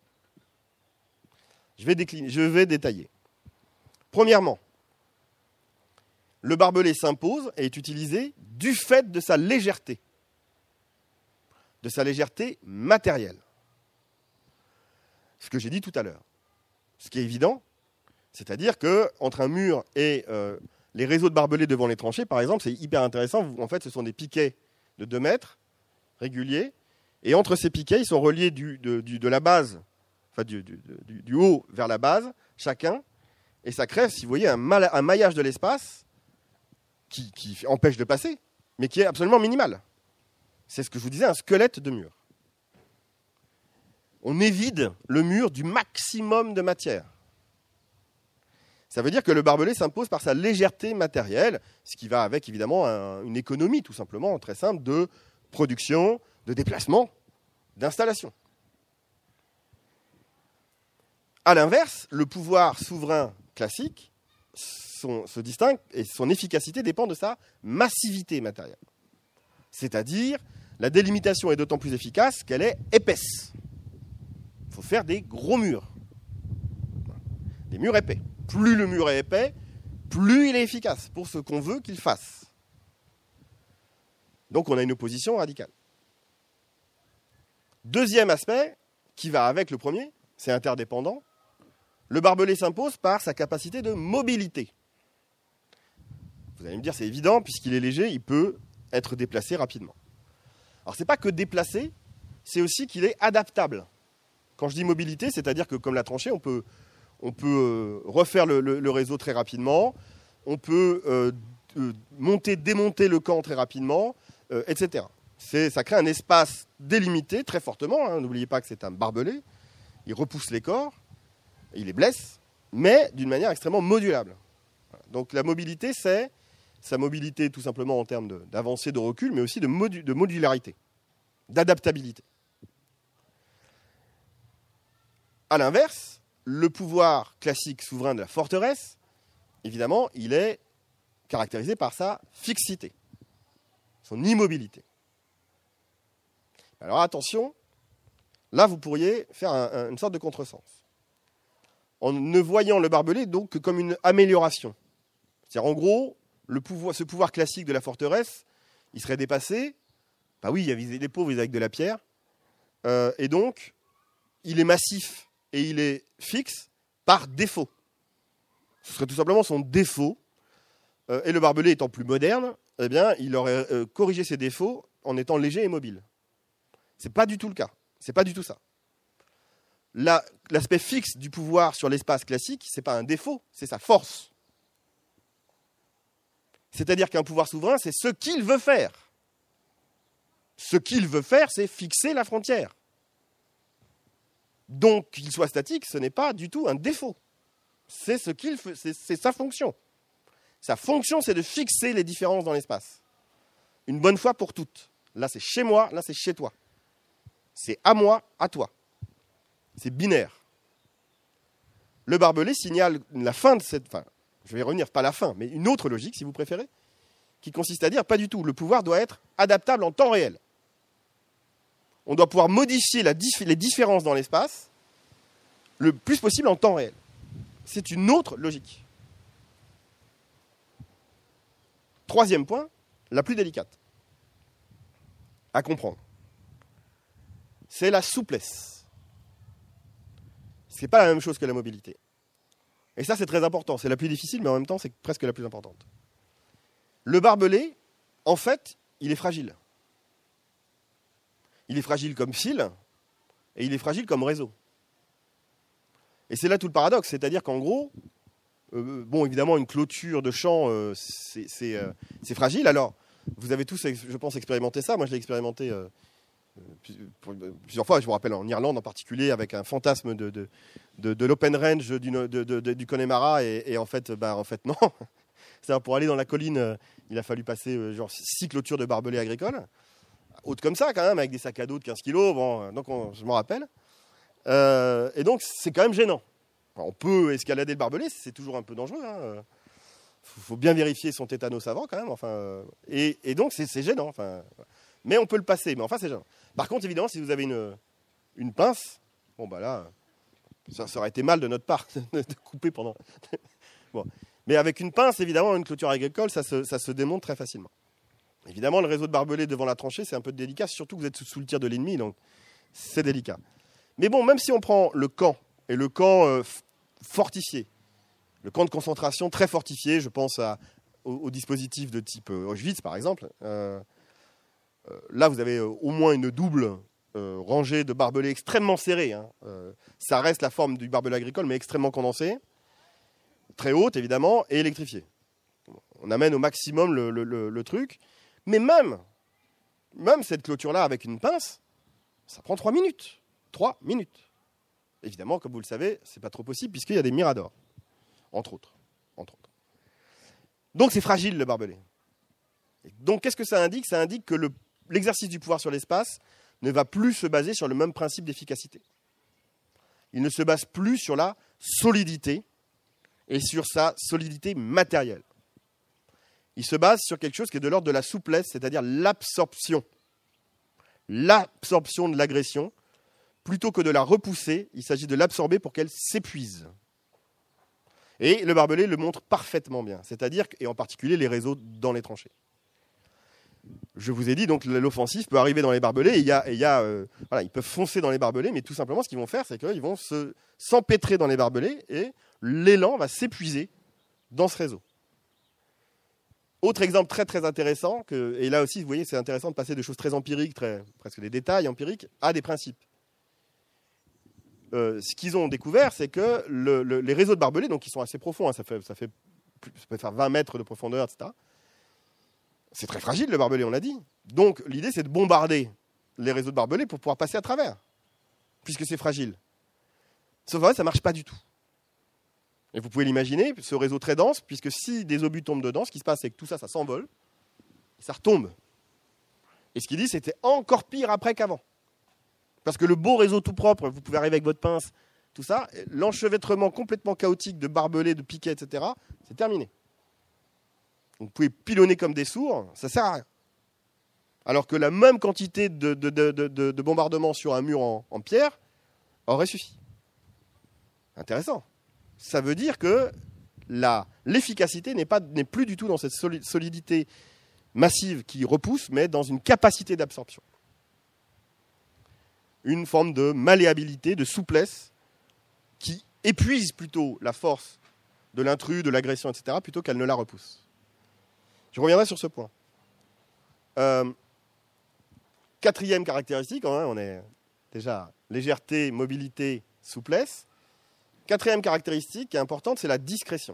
Je vais décliner, je vais détailler. Premièrement, le barbelé s'impose et est utilisé du fait de sa légèreté, de sa légèreté matérielle. Ce que j'ai dit tout à l'heure. Ce qui est évident, c'est-à-dire qu'entre un mur et euh, les réseaux de barbelés devant les tranchées, par exemple, c'est hyper intéressant. En fait, ce sont des piquets de deux mètres, réguliers. Et entre ces piquets, ils sont reliés du, de, du, de la base, enfin du, du, du, du haut vers la base, chacun. Et ça crée, si vous voyez, un, mal, un maillage de l'espace qui, qui empêche de passer, mais qui est absolument minimal. C'est ce que je vous disais, un squelette de mur. On évide le mur du maximum de matière. Ça veut dire que le barbelé s'impose par sa légèreté matérielle, ce qui va avec évidemment un, une économie tout simplement très simple de production, de déplacement, d'installation. A l'inverse, le pouvoir souverain classique son, se distingue et son efficacité dépend de sa massivité matérielle. C'est-à-dire, la délimitation est d'autant plus efficace qu'elle est épaisse. Il faut faire des gros murs, des murs épais. Plus le mur est épais, plus il est efficace pour ce qu'on veut qu'il fasse. Donc on a une opposition radicale. Deuxième aspect, qui va avec le premier, c'est interdépendant. Le barbelé s'impose par sa capacité de mobilité. Vous allez me dire, c'est évident, puisqu'il est léger, il peut être déplacé rapidement. Alors ce n'est pas que déplacé, c'est aussi qu'il est adaptable. Quand je dis mobilité, c'est-à-dire que comme la tranchée, on peut... On peut euh, refaire le, le, le réseau très rapidement, on peut euh, euh, monter, démonter le camp très rapidement, euh, et cetera. C'est, ça crée un espace délimité très fortement. Hein. N'oubliez pas que c'est un barbelé. Il repousse les corps, il les blesse, mais d'une manière extrêmement modulable. Donc la mobilité, c'est sa mobilité tout simplement en termes de, d'avancée, de recul, mais aussi de, modu, de modularité, d'adaptabilité. À l'inverse, le pouvoir classique souverain de la forteresse, évidemment, il est caractérisé par sa fixité, son immobilité. Alors attention, là vous pourriez faire un, un, une sorte de contresens. En ne voyant le barbelé donc que comme une amélioration. C'est-à-dire en gros, le pouvoir, ce pouvoir classique de la forteresse, il serait dépassé. Bah oui, il y avait les pauvres, ils avaient avec de la pierre. Euh, et donc, il est massif. Et il est fixe par défaut. Ce serait tout simplement son défaut. Euh, et le barbelé étant plus moderne, eh bien, il aurait euh, corrigé ses défauts en étant léger et mobile. Ce n'est pas du tout le cas. Ce n'est pas du tout ça. La, l'aspect fixe du pouvoir sur l'espace classique, ce n'est pas un défaut, c'est sa force. C'est-à-dire qu'un pouvoir souverain, c'est ce qu'il veut faire. Ce qu'il veut faire, c'est fixer la frontière. Donc, qu'il soit statique, ce n'est pas du tout un défaut. C'est ce qu'il fait, c'est, c'est sa fonction. Sa fonction, c'est de fixer les différences dans l'espace. Une bonne fois pour toutes. Là, c'est chez moi, là, c'est chez toi. C'est à moi, à toi. C'est binaire. Le barbelé signale la fin de cette... Enfin, je vais y revenir, pas la fin, mais une autre logique, si vous préférez, qui consiste à dire, pas du tout, le pouvoir doit être adaptable en temps réel. On doit pouvoir modifier la dif- les différences dans l'espace le plus possible en temps réel. C'est une autre logique. Troisième point, la plus délicate à comprendre. C'est la souplesse. Ce n'est pas la même chose que la mobilité. Et ça, c'est très important. C'est la plus difficile, mais en même temps, c'est presque la plus importante. Le barbelé, en fait, il est fragile. Il est fragile comme fil, et il est fragile comme réseau. Et c'est là tout le paradoxe. C'est-à-dire qu'en gros, euh, bon, évidemment, une clôture de champ, euh, c'est, c'est, euh, c'est fragile. Alors, vous avez tous, je pense, expérimenté ça. Moi, je l'ai expérimenté euh, plusieurs fois. Je vous rappelle, en Irlande en particulier, avec un fantasme de, de, de, de l'open range du, de, de, de, du Connemara. Et, et en fait, bah, en fait, non. C'est-à-dire, pour aller dans la colline, euh, il a fallu passer euh, genre six clôtures de barbelés agricoles. Hautes comme ça, quand même, avec des sacs à dos de quinze kilos. Bon, donc, on, je m'en rappelle. Euh, et donc, c'est quand même gênant. Enfin, on peut escalader le barbelé, c'est toujours un peu dangereux. Il hein. faut, faut bien vérifier son tétanos avant, quand même. Enfin, et, et donc, c'est, c'est gênant. Enfin, mais on peut le passer. Mais enfin, c'est gênant. Par contre, évidemment, si vous avez une, une pince, bon, bah là, ça, ça aurait été mal de notre part de couper pendant. Bon. Mais avec une pince, évidemment, une clôture agricole, ça se, ça se démonte très facilement. Évidemment, le réseau de barbelés devant la tranchée, c'est un peu délicat, surtout que vous êtes sous, sous le tir de l'ennemi, donc c'est délicat. Mais bon, même si on prend le camp, et le camp euh, fortifié, le camp de concentration très fortifié, je pense à, au, au dispositif de type euh, Auschwitz, par exemple, euh, euh, là, vous avez euh, au moins une double euh, rangée de barbelés extrêmement serrés. Hein. Euh, ça reste la forme du barbelé agricole, mais extrêmement condensé, très haute, évidemment, et électrifié. On amène au maximum le, le, le, le truc. Mais même, même cette clôture-là avec une pince, ça prend trois minutes. Trois minutes. Évidemment, comme vous le savez, c'est pas trop possible puisqu'il y a des miradors, entre autres. Entre autres. Donc c'est fragile le barbelé. Et donc qu'est-ce que ça indique ? Ça indique que le, l'exercice du pouvoir sur l'espace ne va plus se baser sur le même principe d'efficacité. Il ne se base plus sur la solidité et sur sa solidité matérielle. Il se base sur quelque chose qui est de l'ordre de la souplesse, c'est-à-dire l'absorption. L'absorption de l'agression, plutôt que de la repousser, il s'agit de l'absorber pour qu'elle s'épuise. Et le barbelé le montre parfaitement bien, c'est-à-dire, et en particulier les réseaux dans les tranchées. Je vous ai dit, donc l'offensif peut arriver dans les barbelés, et il y a, et il y a, euh, voilà, ils peuvent foncer dans les barbelés, mais tout simplement, ce qu'ils vont faire, c'est qu'ils vont se, s'empêtrer dans les barbelés, et l'élan va s'épuiser dans ce réseau. Autre exemple très très intéressant, que, et là aussi, vous voyez, c'est intéressant de passer de choses très empiriques, très, presque des détails empiriques, à des principes. Euh, ce qu'ils ont découvert, c'est que le, le, les réseaux de barbelés, donc qui sont assez profonds, hein, ça, fait, ça, fait, ça peut faire vingt mètres de profondeur, et cetera. C'est très fragile le barbelé, on l'a dit. Donc l'idée, c'est de bombarder les réseaux de barbelés pour pouvoir passer à travers, puisque c'est fragile. Sauf que ça ne marche pas du tout. Et vous pouvez l'imaginer, ce réseau très dense, puisque si des obus tombent dedans, ce qui se passe, c'est que tout ça, ça s'envole, et ça retombe. Et ce qu'il dit, c'était encore pire après qu'avant. Parce que le beau réseau tout propre, vous pouvez arriver avec votre pince, tout ça, l'enchevêtrement complètement chaotique de barbelés, de piquets, et cetera, c'est terminé. Vous pouvez pilonner comme des sourds, ça ne sert à rien. Alors que la même quantité de, de, de, de, de bombardement sur un mur en, en pierre aurait suffi. Intéressant. Ça veut dire que la, l'efficacité n'est, pas, n'est plus du tout dans cette solidité massive qui repousse, mais dans une capacité d'absorption. Une forme de malléabilité, de souplesse, qui épuise plutôt la force de l'intrus, de l'agression, et cetera, plutôt qu'elle ne la repousse. Je reviendrai sur ce point. Euh, quatrième caractéristique, hein, on est déjà légèreté, mobilité, souplesse. Quatrième caractéristique qui est importante, c'est la discrétion.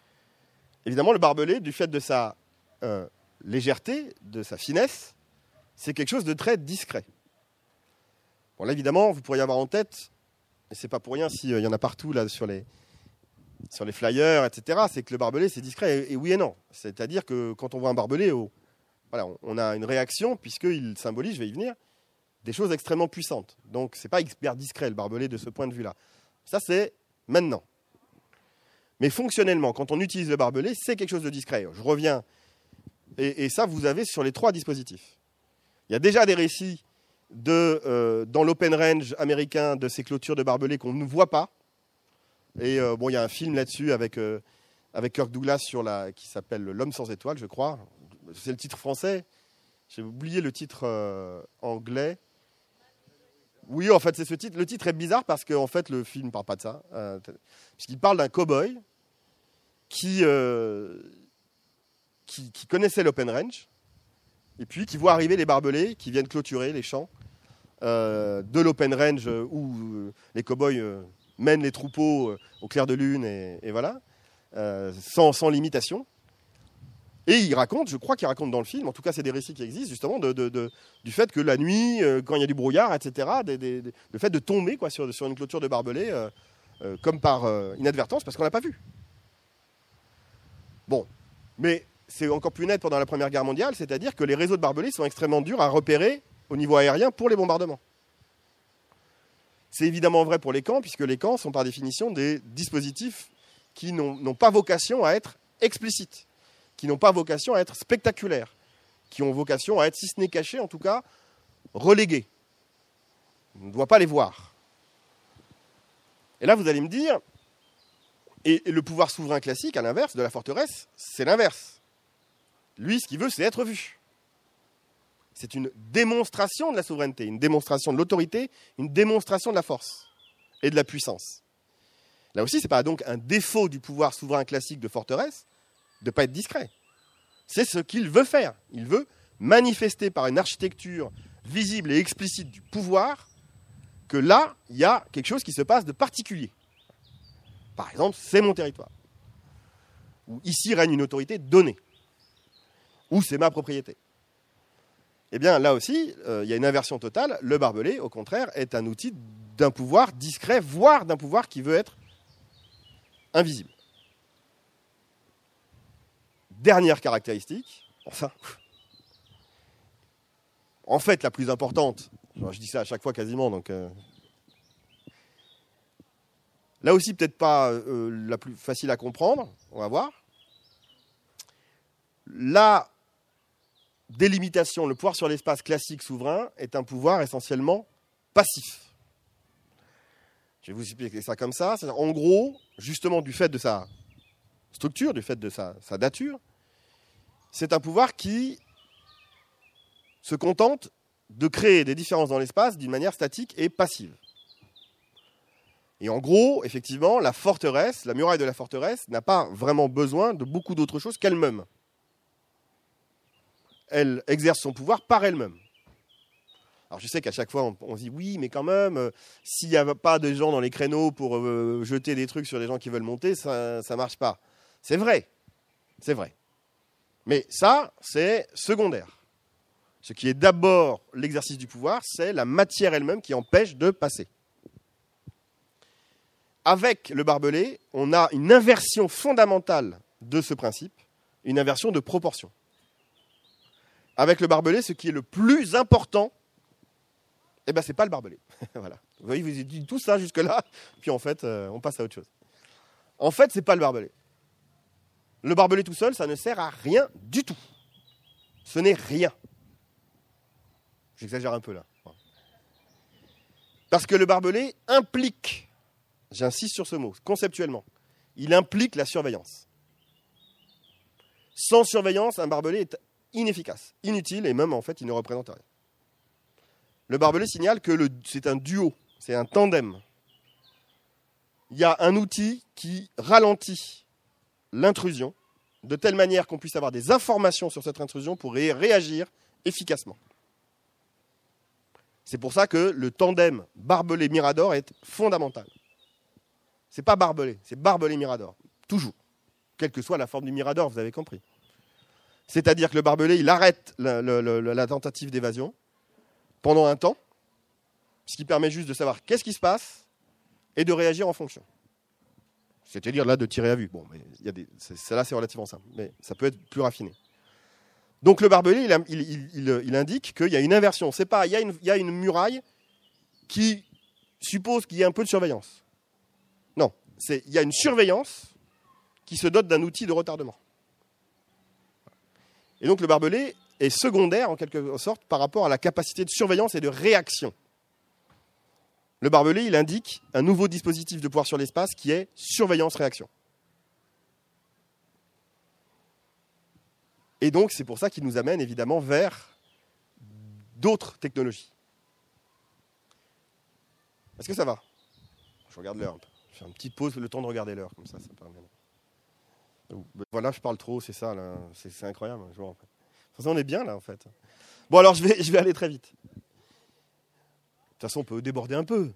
Évidemment, le barbelé, du fait de sa euh, légèreté, de sa finesse, c'est quelque chose de très discret. Bon, là, évidemment, vous pourriez avoir en tête, et c'est pas pour rien s'il y en a partout là, sur, les, sur les flyers, et cetera, c'est que le barbelé, c'est discret, et, et oui et non. C'est-à-dire que quand on voit un barbelé, oh, voilà, on, on a une réaction, puisqu'il symbolise, je vais y venir, des choses extrêmement puissantes. Donc, c'est pas hyper discret, le barbelé, de ce point de vue-là. Ça, c'est maintenant. Mais fonctionnellement, quand on utilise le barbelé, c'est quelque chose de discret. Je reviens, et, et ça, vous avez sur les trois dispositifs. Il y a déjà des récits de, euh, dans l'open range américain de ces clôtures de barbelés qu'on ne voit pas. Et euh, bon, il y a un film là-dessus avec, euh, avec Kirk Douglas sur la, qui s'appelle L'Homme sans étoile, je crois. C'est le titre français. J'ai oublié le titre euh, anglais. Oui, en fait, c'est ce titre. Le titre est bizarre parce que en fait, le film ne parle pas de ça. Euh, puisqu'il parle d'un cow-boy qui, euh, qui, qui connaissait l'open range et puis qui voit arriver les barbelés qui viennent clôturer les champs euh, de l'open range où euh, les cow-boys euh, mènent les troupeaux euh, au clair de lune et, et voilà, euh, sans, sans limitation. Et il raconte, je crois qu'il raconte dans le film, en tout cas c'est des récits qui existent justement, de, de, de, du fait que la nuit, euh, quand il y a du brouillard, et cetera, des, des, des, le fait de tomber quoi, sur, sur une clôture de barbelés euh, euh, comme par euh, inadvertance parce qu'on ne l'a pas vu. Bon, mais c'est encore plus net pendant la Première Guerre mondiale, c'est-à-dire que les réseaux de barbelés sont extrêmement durs à repérer au niveau aérien pour les bombardements. C'est évidemment vrai pour les camps, puisque les camps sont par définition des dispositifs qui n'ont, n'ont pas vocation à être explicites, qui n'ont pas vocation à être spectaculaires, qui ont vocation à être, si ce n'est cachés, en tout cas, relégués. On ne doit pas les voir. Et là, vous allez me dire, et le pouvoir souverain classique, à l'inverse de la forteresse, c'est l'inverse. Lui, ce qu'il veut, c'est être vu. C'est une démonstration de la souveraineté, une démonstration de l'autorité, une démonstration de la force et de la puissance. Là aussi, ce n'est pas donc un défaut du pouvoir souverain classique de forteresse de ne pas être discret. C'est ce qu'il veut faire. Il veut manifester par une architecture visible et explicite du pouvoir que là, il y a quelque chose qui se passe de particulier. Par exemple, c'est mon territoire. Ou ici règne une autorité donnée. Ou c'est ma propriété. Eh bien, là aussi, euh, il y a une inversion totale. Le barbelé, au contraire, est un outil d'un pouvoir discret, voire d'un pouvoir qui veut être invisible. Dernière caractéristique, enfin, en fait, la plus importante, je dis ça à chaque fois quasiment, donc euh, là aussi, peut-être pas euh, la plus facile à comprendre, on va voir. La délimitation, le pouvoir sur l'espace classique souverain est un pouvoir essentiellement passif. Je vais vous expliquer ça comme ça. C'est en gros, justement, du fait de sa structure, du fait de sa, sa nature, c'est un pouvoir qui se contente de créer des différences dans l'espace d'une manière statique et passive. Et en gros, effectivement, la forteresse, la muraille de la forteresse, n'a pas vraiment besoin de beaucoup d'autre chose qu'elle-même. Elle exerce son pouvoir par elle-même. Alors je sais qu'à chaque fois, on, on se dit oui, mais quand même, euh, s'il n'y a pas de gens dans les créneaux pour euh, jeter des trucs sur les gens qui veulent monter, ça ne marche pas. C'est vrai, c'est vrai. Mais ça, c'est secondaire. Ce qui est d'abord l'exercice du pouvoir, c'est la matière elle-même qui empêche de passer. Avec le barbelé, on a une inversion fondamentale de ce principe, une inversion de proportion. Avec le barbelé, ce qui est le plus important, eh ben, ce n'est pas le barbelé. Voilà. Vous voyez, vous avez dit tout ça jusque-là, puis en fait, euh, on passe à autre chose. En fait, ce n'est pas le barbelé. Le barbelé tout seul, ça ne sert à rien du tout. Ce n'est rien. J'exagère un peu là. Parce que le barbelé implique, j'insiste sur ce mot, conceptuellement, il implique la surveillance. Sans surveillance, un barbelé est inefficace, inutile, et même en fait, il ne représente rien. Le barbelé signale que le, c'est un duo, c'est un tandem. Il y a un outil qui ralentit l'intrusion de telle manière qu'on puisse avoir des informations sur cette intrusion pour ré- réagir efficacement. C'est pour ça que le tandem barbelé-mirador est fondamental. Ce n'est pas barbelé, c'est barbelé-mirador, toujours. Quelle que soit la forme du mirador, vous avez compris. C'est-à-dire que le barbelé, il arrête la, la, la, la tentative d'évasion pendant un temps, ce qui permet juste de savoir qu'est-ce qui se passe et de réagir en fonction. C'est-à-dire là de tirer à vue. Bon, mais il y a des, c'est, là c'est relativement simple, mais ça peut être plus raffiné. Donc le barbelé, il, a, il, il, il, il indique qu'il y a une inversion. C'est pas, il y a une, il y a une muraille qui suppose qu'il y ait un peu de surveillance. Non, c'est, il y a une surveillance qui se dote d'un outil de retardement. Et donc le barbelé est secondaire en quelque sorte par rapport à la capacité de surveillance et de réaction. Le barbelé, il indique un nouveau dispositif de pouvoir sur l'espace qui est surveillance-réaction. Et donc c'est pour ça qu'il nous amène évidemment vers d'autres technologies. Est-ce que ça va ? Je regarde l'heure un peu. Je fais une petite pause, le temps de regarder l'heure, comme ça, ça permet. Voilà, je parle trop, c'est ça, là. C'est, c'est incroyable. Je vois, en fait. De toute façon, on est bien, là, en fait. Bon, alors, je vais, je vais aller très vite. De toute façon, on peut déborder un peu.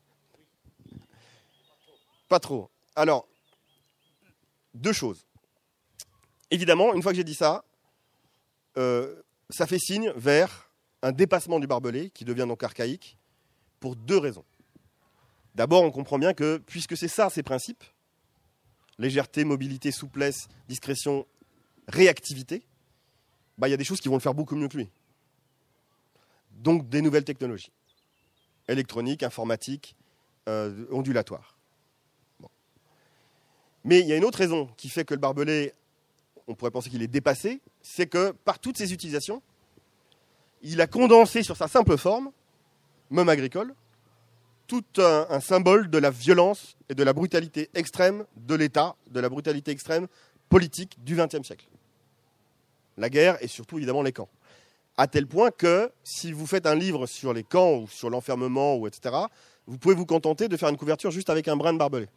Pas trop. Alors, deux choses. Évidemment, une fois que j'ai dit ça, euh, ça fait signe vers un dépassement du barbelé, qui devient donc archaïque, pour deux raisons. D'abord, on comprend bien que, puisque c'est ça, ces principes, légèreté, mobilité, souplesse, discrétion, réactivité, bah, y a des choses qui vont le faire beaucoup mieux que lui. Donc des nouvelles technologies. Électroniques, informatiques, euh, ondulatoires. Bon. Mais il y a une autre raison qui fait que le barbelé, on pourrait penser qu'il est dépassé, c'est que par toutes ses utilisations, il a condensé sur sa simple forme, même agricole, tout un, un symbole de la violence et de la brutalité extrême de l'État, de la brutalité extrême politique du vingtième siècle. La guerre et surtout évidemment les camps. À tel point que si vous faites un livre sur les camps ou sur l'enfermement, ou et cetera, vous pouvez vous contenter de faire une couverture juste avec un brin de barbelé.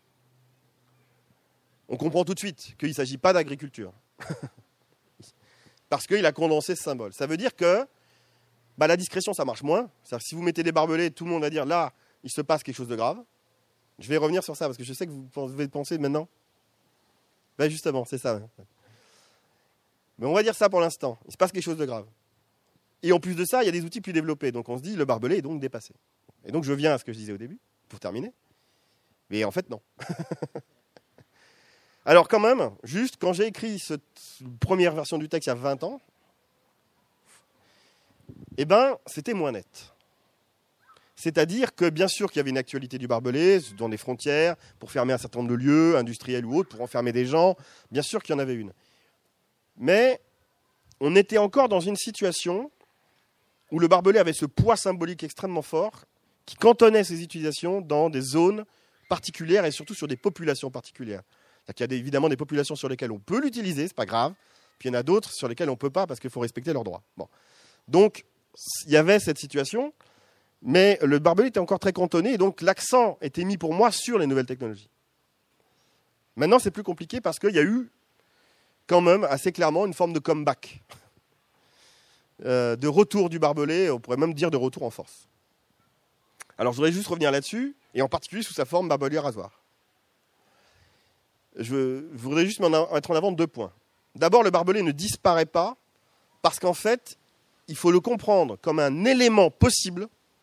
On comprend tout de suite qu'il ne s'agit pas d'agriculture. Parce qu'il a condensé ce symbole. Ça veut dire que bah, la discrétion, ça marche moins. C'est-à-dire que si vous mettez des barbelés, tout le monde va dire là, il se passe quelque chose de grave. Je vais revenir sur ça parce que je sais que vous devez penser maintenant. Ben justement, c'est ça. Mais on va dire ça pour l'instant. Il se passe quelque chose de grave. Et en plus de ça, il y a des outils plus développés. Donc on se dit, le barbelé est donc dépassé. Et donc je viens à ce que je disais au début, pour terminer. Mais en fait, non. Alors quand même, juste quand j'ai écrit cette première version du texte il y a vingt ans, eh ben, c'était moins net. C'est-à-dire que bien sûr qu'il y avait une actualité du barbelé dans des frontières, pour fermer un certain nombre de lieux, industriels ou autres, pour enfermer des gens. Bien sûr qu'il y en avait une. Mais on était encore dans une situation où le barbelé avait ce poids symbolique extrêmement fort qui cantonnait ses utilisations dans des zones particulières et surtout sur des populations particulières. Il y a des, évidemment des populations sur lesquelles on peut l'utiliser, c'est pas grave, puis il y en a d'autres sur lesquelles on ne peut pas parce qu'il faut respecter leurs droits. Bon. Donc, il y avait cette situation, mais le barbelé était encore très cantonné, et donc l'accent était mis pour moi sur les nouvelles technologies. Maintenant, c'est plus compliqué parce qu'il y a eu quand même assez clairement une forme de comeback, euh, de retour du barbelé, on pourrait même dire de retour en force. Alors, je voudrais juste revenir là-dessus, et en particulier sous sa forme barbelé rasoir. Je voudrais juste mettre en avant deux points. D'abord, le barbelé ne disparaît pas parce qu'en fait, il faut le comprendre comme un élément possible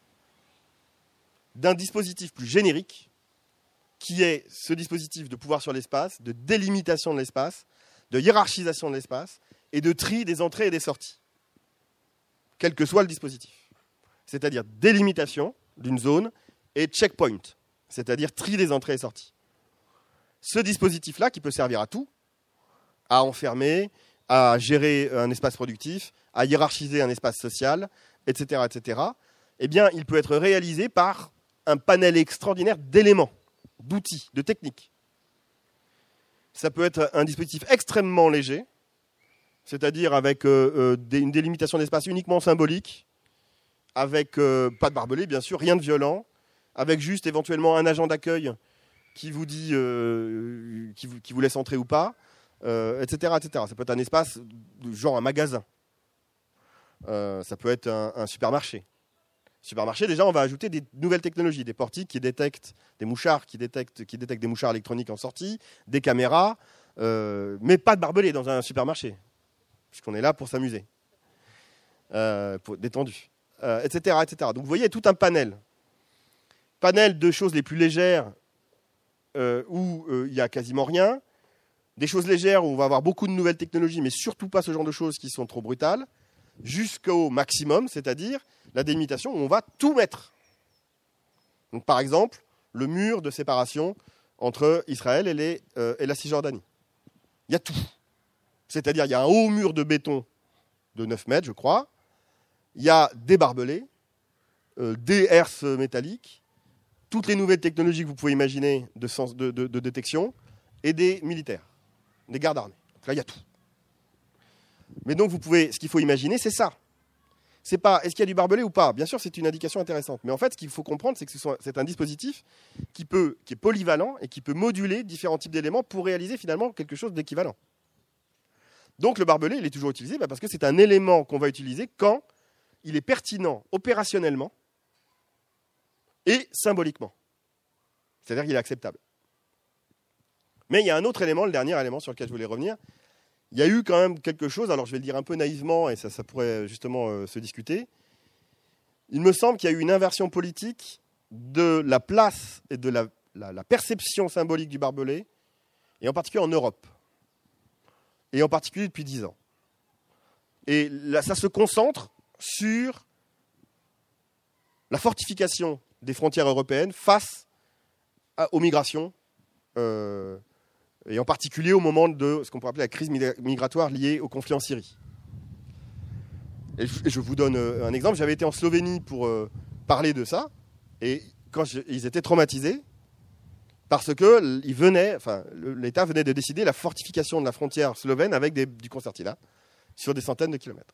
d'un dispositif plus générique qui est ce dispositif de pouvoir sur l'espace, de délimitation de l'espace, de hiérarchisation de l'espace et de tri des entrées et des sorties, quel que soit le dispositif. C'est-à-dire délimitation d'une zone et checkpoint, c'est-à-dire tri des entrées et sorties. Ce dispositif-là, qui peut servir à tout, à enfermer, à gérer un espace productif, à hiérarchiser un espace social, et cetera, et cetera, eh bien, il peut être réalisé par un panel extraordinaire d'éléments, d'outils, de techniques. Ça peut être un dispositif extrêmement léger, c'est-à-dire avec euh, euh, des, une délimitation d'espace uniquement symbolique, avec euh, pas de barbelé, bien sûr, rien de violent, avec juste éventuellement un agent d'accueil qui vous dit, euh, qui, vous, qui vous laisse entrer ou pas, euh, et cetera, et cetera. Ça peut être un espace de genre un magasin. Euh, ça peut être un, un supermarché. Supermarché, déjà, on va ajouter des nouvelles technologies, des portiques qui détectent des mouchards, qui détectent, qui détectent des mouchards électroniques en sortie, des caméras, euh, mais pas de barbelé dans un supermarché. puisqu'on est là pour s'amuser, euh, pour, détendu, euh, et cetera, et cetera. Donc vous voyez, il y a tout un panel. Panel de choses les plus légères, euh, où euh, il n'y a quasiment rien, des choses légères où on va avoir beaucoup de nouvelles technologies, mais surtout pas ce genre de choses qui sont trop brutales, jusqu'au maximum, c'est-à-dire la délimitation où on va tout mettre. Donc, par exemple, le mur de séparation entre Israël et, les, euh, et la Cisjordanie. Il y a tout. C'est-à-dire il y a un haut mur de béton de neuf mètres, je crois. Il y a des barbelés, euh, des herses métalliques, toutes les nouvelles technologies que vous pouvez imaginer de, sens, de, de, de détection, et des militaires, des gardes armés. Donc là, il y a tout. Mais donc, vous pouvez, ce qu'il faut imaginer, c'est ça. C'est pas est-ce qu'il y a du barbelé ou pas. Bien sûr, c'est une indication intéressante. Mais en fait, ce qu'il faut comprendre, c'est que c'est un dispositif qui, peut, qui est polyvalent et qui peut moduler différents types d'éléments pour réaliser finalement quelque chose d'équivalent. Donc, le barbelé, il est toujours utilisé bah, parce que c'est un élément qu'on va utiliser quand il est pertinent opérationnellement et symboliquement. C'est-à-dire qu'il est acceptable. Mais il y a un autre élément, le dernier élément sur lequel je voulais revenir. Il y a eu quand même quelque chose, alors je vais le dire un peu naïvement, et ça, ça pourrait justement euh, se discuter. Il me semble qu'il y a eu une inversion politique de la place et de la, la, la perception symbolique du barbelé, et en particulier en Europe. Et en particulier depuis dix ans. Et là, ça se concentre sur la fortification des frontières européennes face à, aux migrations euh, et en particulier au moment de ce qu'on pourrait appeler la crise migratoire liée au conflit en Syrie. Et je vous donne un exemple. J'avais été en Slovénie pour parler de ça, et quand je, ils étaient traumatisés parce que ils venaient, enfin, l'État venait de décider la fortification de la frontière slovène avec des, du concertina sur des centaines de kilomètres.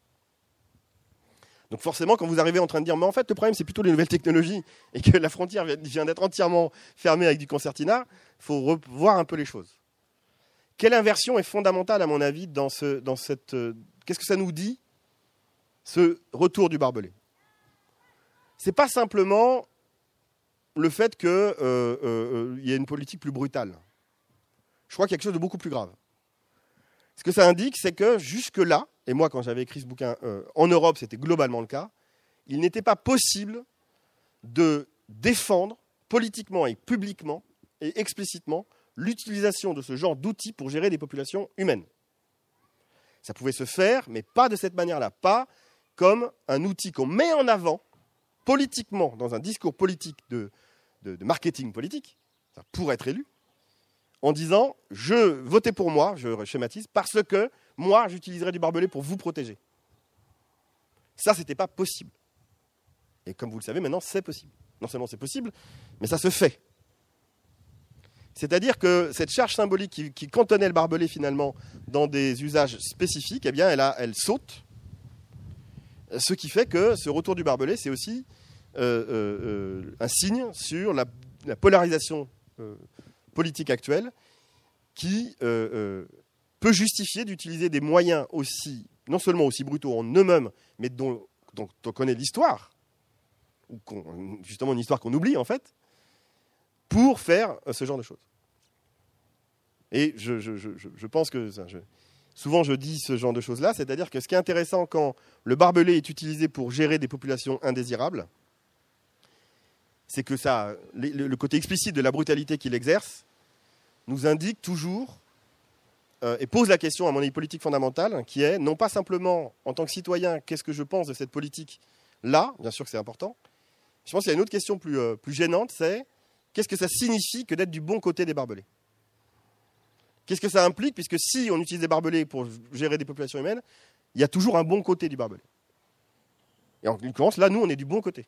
Donc forcément, quand vous arrivez en train de dire, mais en fait, le problème, c'est plutôt les nouvelles technologies et que la frontière vient d'être entièrement fermée avec du concertina, il faut revoir un peu les choses. Quelle inversion est fondamentale, à mon avis, dans, ce, dans cette... Euh, qu'est-ce que ça nous dit, ce retour du barbelé? Ce n'est pas simplement le fait qu'il euh, euh, y ait une politique plus brutale. Je crois qu'il y a quelque chose de beaucoup plus grave. Ce que ça indique, c'est que jusque-là, et moi, quand j'avais écrit ce bouquin, euh, en Europe, c'était globalement le cas, il n'était pas possible de défendre politiquement et publiquement et explicitement l'utilisation de ce genre d'outils pour gérer des populations humaines. Ça pouvait se faire, mais pas de cette manière-là, pas comme un outil qu'on met en avant politiquement, dans un discours politique de, de, de marketing politique, pour être élu, en disant « je votez pour moi », je schématise, parce que moi, j'utiliserai du barbelé pour vous protéger. Ça, ce n'était pas possible. Et comme vous le savez, maintenant, c'est possible. Non seulement c'est possible, mais ça se fait. C'est-à-dire que cette charge symbolique qui, qui cantonnait le barbelé finalement dans des usages spécifiques, eh bien, elle, a, elle saute. Ce qui fait que ce retour du barbelé, c'est aussi euh, euh, un signe sur la, la polarisation euh, politique actuelle qui euh, euh, peut justifier d'utiliser des moyens aussi, non seulement aussi brutaux en eux-mêmes, mais dont, dont on connaît l'histoire, ou justement une histoire qu'on oublie en fait, pour faire ce genre de choses. Et je, je, je, je pense que... Je, souvent, je dis ce genre de choses-là, c'est-à-dire que ce qui est intéressant quand le barbelé est utilisé pour gérer des populations indésirables, c'est que ça, le, le côté explicite de la brutalité qu'il exerce nous indique toujours euh, et pose la question, à mon avis, politique fondamentale, qui est non pas simplement, en tant que citoyen, qu'est-ce que je pense de cette politique-là, bien sûr que c'est important. Je pense qu'il y a une autre question plus, euh, plus gênante, c'est qu'est-ce que ça signifie que d'être du bon côté des barbelés? Qu'est-ce que ça implique? Puisque si on utilise des barbelés pour gérer des populations humaines, il y a toujours un bon côté du barbelé. Et en l'occurrence, là, nous, on est du bon côté.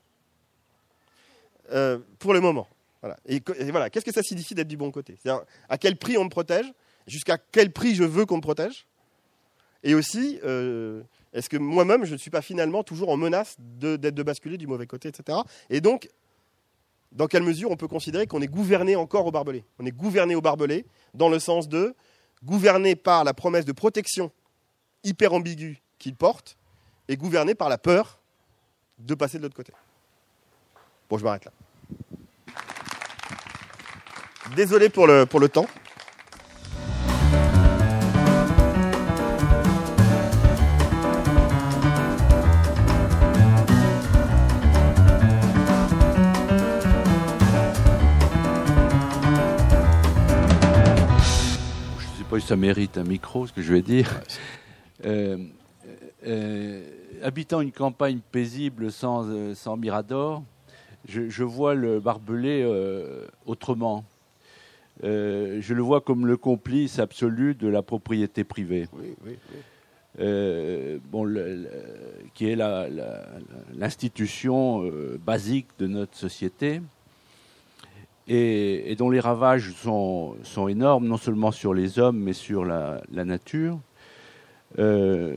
Euh, pour le moment. Voilà. Et, et voilà, qu'est-ce que ça signifie d'être du bon côté? C'est-à-dire, à quel prix on me protège? Jusqu'à quel prix je veux qu'on me protège? Et aussi, euh, est-ce que moi-même, je ne suis pas finalement toujours en menace de, d'être de basculer du mauvais côté, et cetera. Et donc, dans quelle mesure on peut considérer qu'on est gouverné encore au barbelé? On est gouverné au barbelé dans le sens de gouverné par la promesse de protection hyper ambiguë qu'il porte et gouverné par la peur de passer de l'autre côté. Bon, je m'arrête là. Désolé pour le, pour le temps. pas si ça mérite un micro, ce que je vais dire. Euh, euh, habitant une campagne paisible sans, euh, sans mirador, je, je vois le barbelé euh, autrement. Euh, je le vois comme le complice absolu de la propriété privée. Oui, oui, oui. Euh, bon, le, le, qui est la, la, l'institution euh, basique de notre société et, et dont les ravages sont, sont énormes, non seulement sur les hommes, mais sur la, la nature. Euh,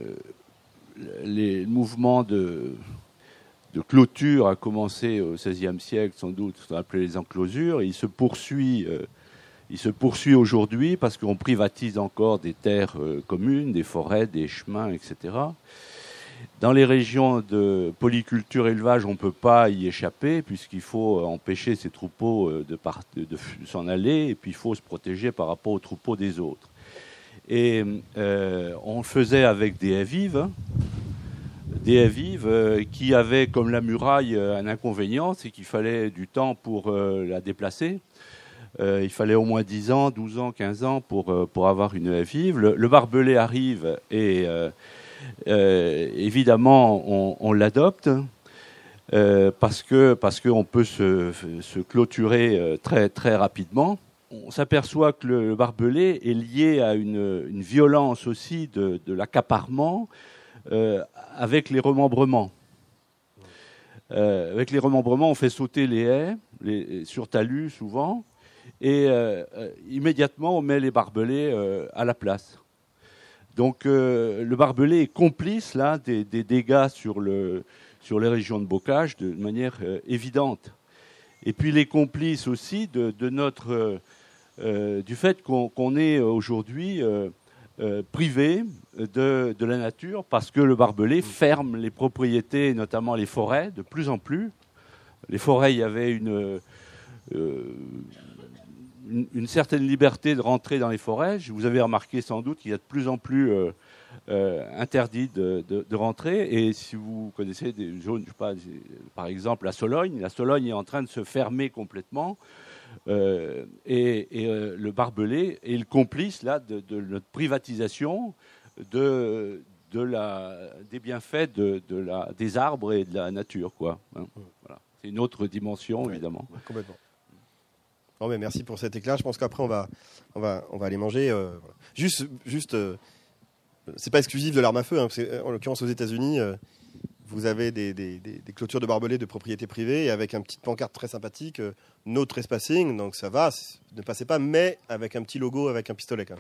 les mouvements de, de clôture a commencé au seizième siècle, sans doute, ce qu'on appelait les enclosures, et il se poursuit... Euh, Il se poursuit aujourd'hui parce qu'on privatise encore des terres euh, communes, des forêts, des chemins, et cetera. Dans les régions de polyculture élevage, on ne peut pas y échapper puisqu'il faut empêcher ces troupeaux de, part, de, de s'en aller et puis il faut se protéger par rapport aux troupeaux des autres. Et euh, on le faisait avec des haies vives, hein, des haies vives euh, qui avaient comme la muraille un inconvénient, c'est qu'il fallait du temps pour euh, la déplacer. Euh, il fallait au moins dix ans, douze ans, quinze ans pour, euh, pour avoir une haie vive. Le, le barbelé arrive et euh, euh, évidemment on, on l'adopte euh, parce que parce qu'on peut se, se clôturer euh, très, très rapidement. On s'aperçoit que le, le barbelé est lié à une, une violence aussi de, de l'accaparement euh, avec les remembrements. Euh, avec les remembrements, on fait sauter les haies, les, sur talus souvent, et euh, euh, immédiatement on met les barbelés euh, à la place. Donc euh, le barbelé est complice là des, des dégâts sur, le, sur les régions de bocage de manière euh, évidente. Et puis les complices aussi de, de notre, euh, euh, du fait qu'on, qu'on est aujourd'hui euh, euh, privé de, de la nature parce que le barbelé ferme les propriétés, notamment les forêts, de plus en plus. Les forêts, il y avait une... Euh, Une, une certaine liberté de rentrer dans les forêts. Vous avez remarqué sans doute qu'il y a de plus en plus euh, euh, interdit de, de, de rentrer. Et si vous connaissez des zones, je sais pas, par exemple la Sologne, la Sologne est en train de se fermer complètement. Euh, et et euh, le barbelé est le complice là de, de notre privatisation de, de la, des bienfaits de, de la, des arbres et de la nature, quoi. Hein, voilà. C'est une autre dimension, ouais, évidemment. Complètement. Non mais merci pour cet éclat. Je pense qu'après on va, on va, on va aller manger. Euh, voilà. Juste, juste, euh, c'est pas exclusif de l'arme à feu. Hein, parce que, en l'occurrence aux États-Unis, euh, vous avez des, des, des, des clôtures de barbelés de propriété privée et avec un petit pancarte très sympathique, euh, no trespassing. Donc ça va, ne passez pas, mais avec un petit logo avec un pistolet quand même.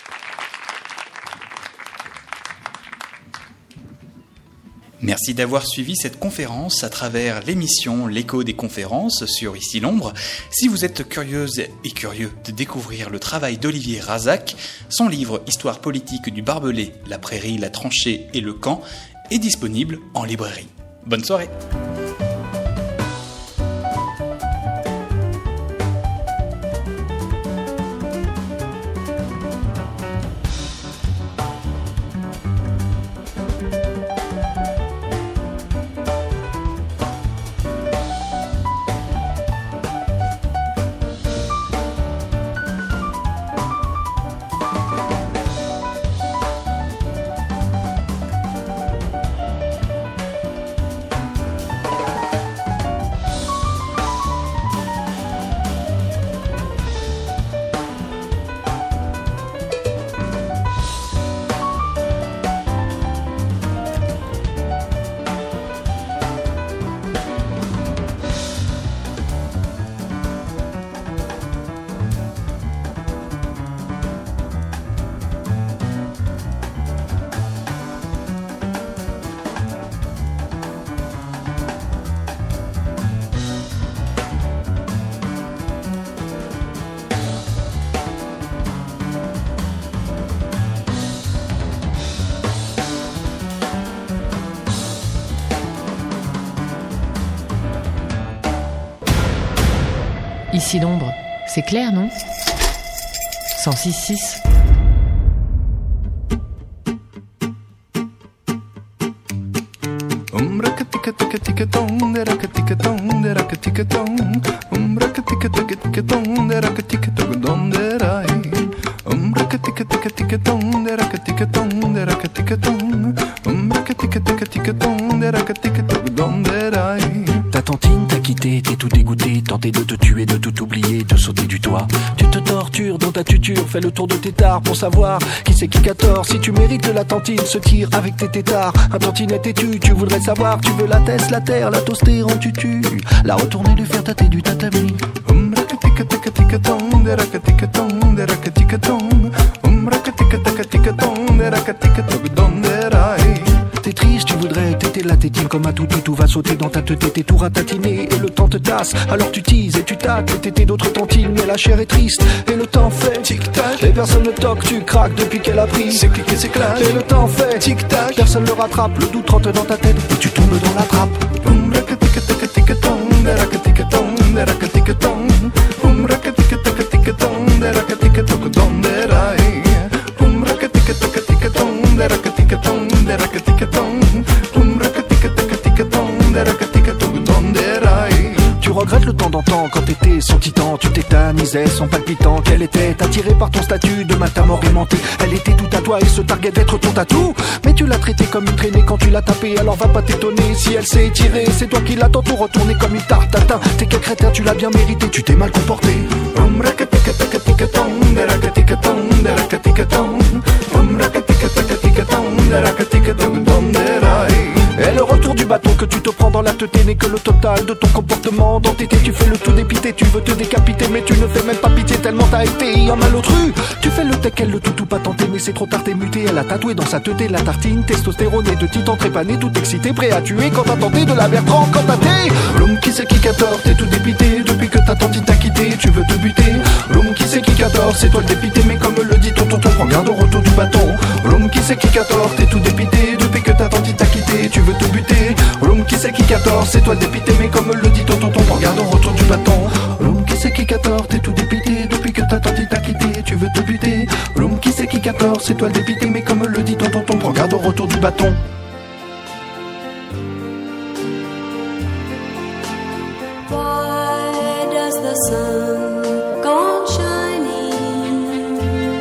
Merci d'avoir suivi cette conférence à travers l'émission L'écho des conférences sur Ici l'ombre. Si vous êtes curieuse et curieux de découvrir le travail d'Olivier Razac, son livre Histoire politique du barbelé, la prairie, la tranchée et le camp est disponible en librairie. Bonne soirée. Ici l'ombre, c'est clair, non? cent six six. Umbra que tica tica tica ton, dera que tica ton, dera que tica ton. Umbra que tica tica tica ton, dera que tica ton, dera. Umbra que tica tica tica tong, da raka tica tong, da raka tica tong, um raka tica tica tica tong, da raka tica tica tong, da rai. Ta tantine t'a quitté, t'es tout dégoûté, tenté de te tuer, de tout oublier, de sauter du toit. Tu te tortures dans ta tuture, fais le tour de tes tares pour savoir qui c'est qui qu'a tort. Si tu mérites de la tantine, se tire avec tes tétards. Un tantinet têtu, tu voudrais savoir, tu veux la teste, la terre, la toaster en tutu, la retourner, lui faire tâter du tatami. Um raka tica tica tica tong, da raka tica tong, da raka tica tong, um raka tica tica tica tong, da raka tica tica tong, da rai. T'es triste, tu voudrais téter la tétine comme un toutou, tout va sauter dans ta tête, t'es tout ratatiné et le temps te tasse. Alors tu teases et tu tâtes les tétés d'autres tantines, mais la chair est triste et le temps fait tic-tac. Et personne ne toque, tu craques depuis qu'elle a pris. C'est cliqué, c'est clash. Et le temps fait tic-tac. Personne ne rattrape, le doute rentre dans ta tête et tu tombes dans la trappe. Um raka tica tica tica tong, da raka tica tong, da raka tica tong, um raka tica tica tica tong, da raka tica tica tong, da rai. Um raka tica tica tica tong, da raka tica tong, da raka tica tong, um raka tica tica tica tong, da raka tica tica tong, da rai. Tu regrettes le temps d'antan quand t'étais son titan. Tu tétanisais son palpitant qu'elle était attirée par ton statut de matin mort aimanté. Elle était tout à toi et se targuait d'être ton tatou. Mais tu l'as traitée comme une traînée quand tu l'as tapée. Alors va pas t'étonner si elle s'est tirée. C'est toi qui l'as tantôt retournée comme une tarte tatin. T'es quel crétin, tu l'as bien mérité, tu t'es mal comporté. Um raka tica tica tica tong, da raka tica tong, da raka tica tong, um raka tica tica tica tong, da raka tica tica tong, da rai. Et le retour du bâton que tu te prends dans la tête n'est que le total de ton comportement. Dans tes têtes, tu fais le tout dépité, tu veux te décapiter, mais tu ne fais même pas pitié tellement t'as été en malotru. Tu fais le tech, elle le tout tout pas tenté, mais c'est trop tard, t'es muté. Elle a tatoué dans sa teuté la tartine, testostérone et de titan trépané, tout excité, prêt à tuer quand t'as tenté de la Bertrand, quand t'as t'es. L'homme qui sait qui qu'a tort, t'es tout dépité, depuis que ta tante t'a quitté, tu veux te buter. L'homme qui sait qui qu'a tort, c'est toi le dépité, mais comme le dit ton tonton, prends garde au retour du bâton. L'homme qui sait qui qu'a tort, t'es tout dépité, depuis que ta tante t'a quitté, tu veux te buter. L'homme qui sait qui qu'a tort, c'est toi le dépité, mais comme le dit ton tonton, prends garde au retour du bâton. L'homme qui sait qui qu'a tort, t'es tout dépité, depuis que ta tante t'a quitté, tu veux te buter. L'homme qui sait qui qu'a tort, c'est toi le dépité, mais comme le dit ton tonton, prends garde au retour du bâton. Why does the sun go on shining?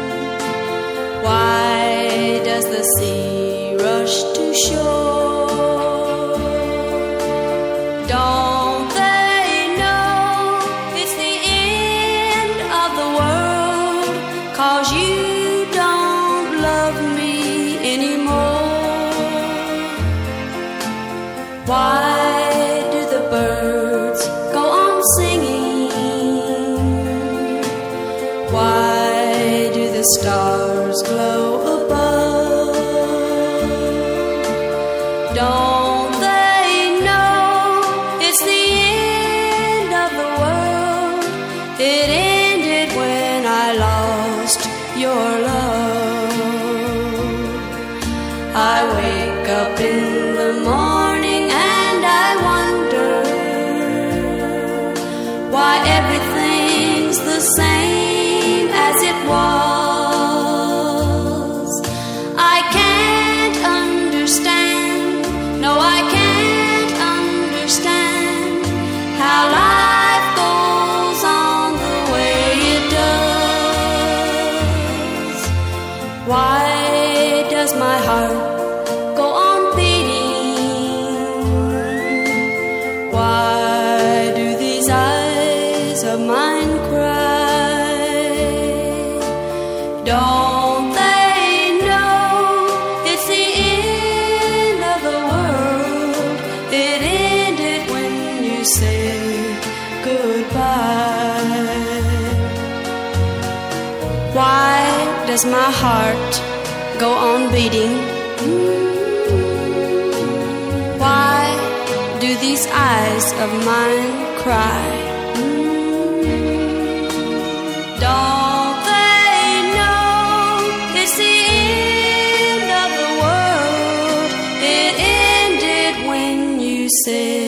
Why does the sea rush to shore? Don't they know it's the end of the world? 'Cause you don't love me anymore. Why do the birds go on singing? Why do the stars glow above? Don't they know it's the end of the world? It ended when I lost your love. I wake up in the morning and I wonder why everything's the same as it was. I can't understand, no I can't understand how life goes on the way it does. Why does my heart go on beating? Why do these eyes of mine cry? Don't they know it's the end of the world? It ended when you said goodbye. Why does my heart go on beating? Why do these eyes of mine cry? Don't they know it's the end of the world? It ended when you said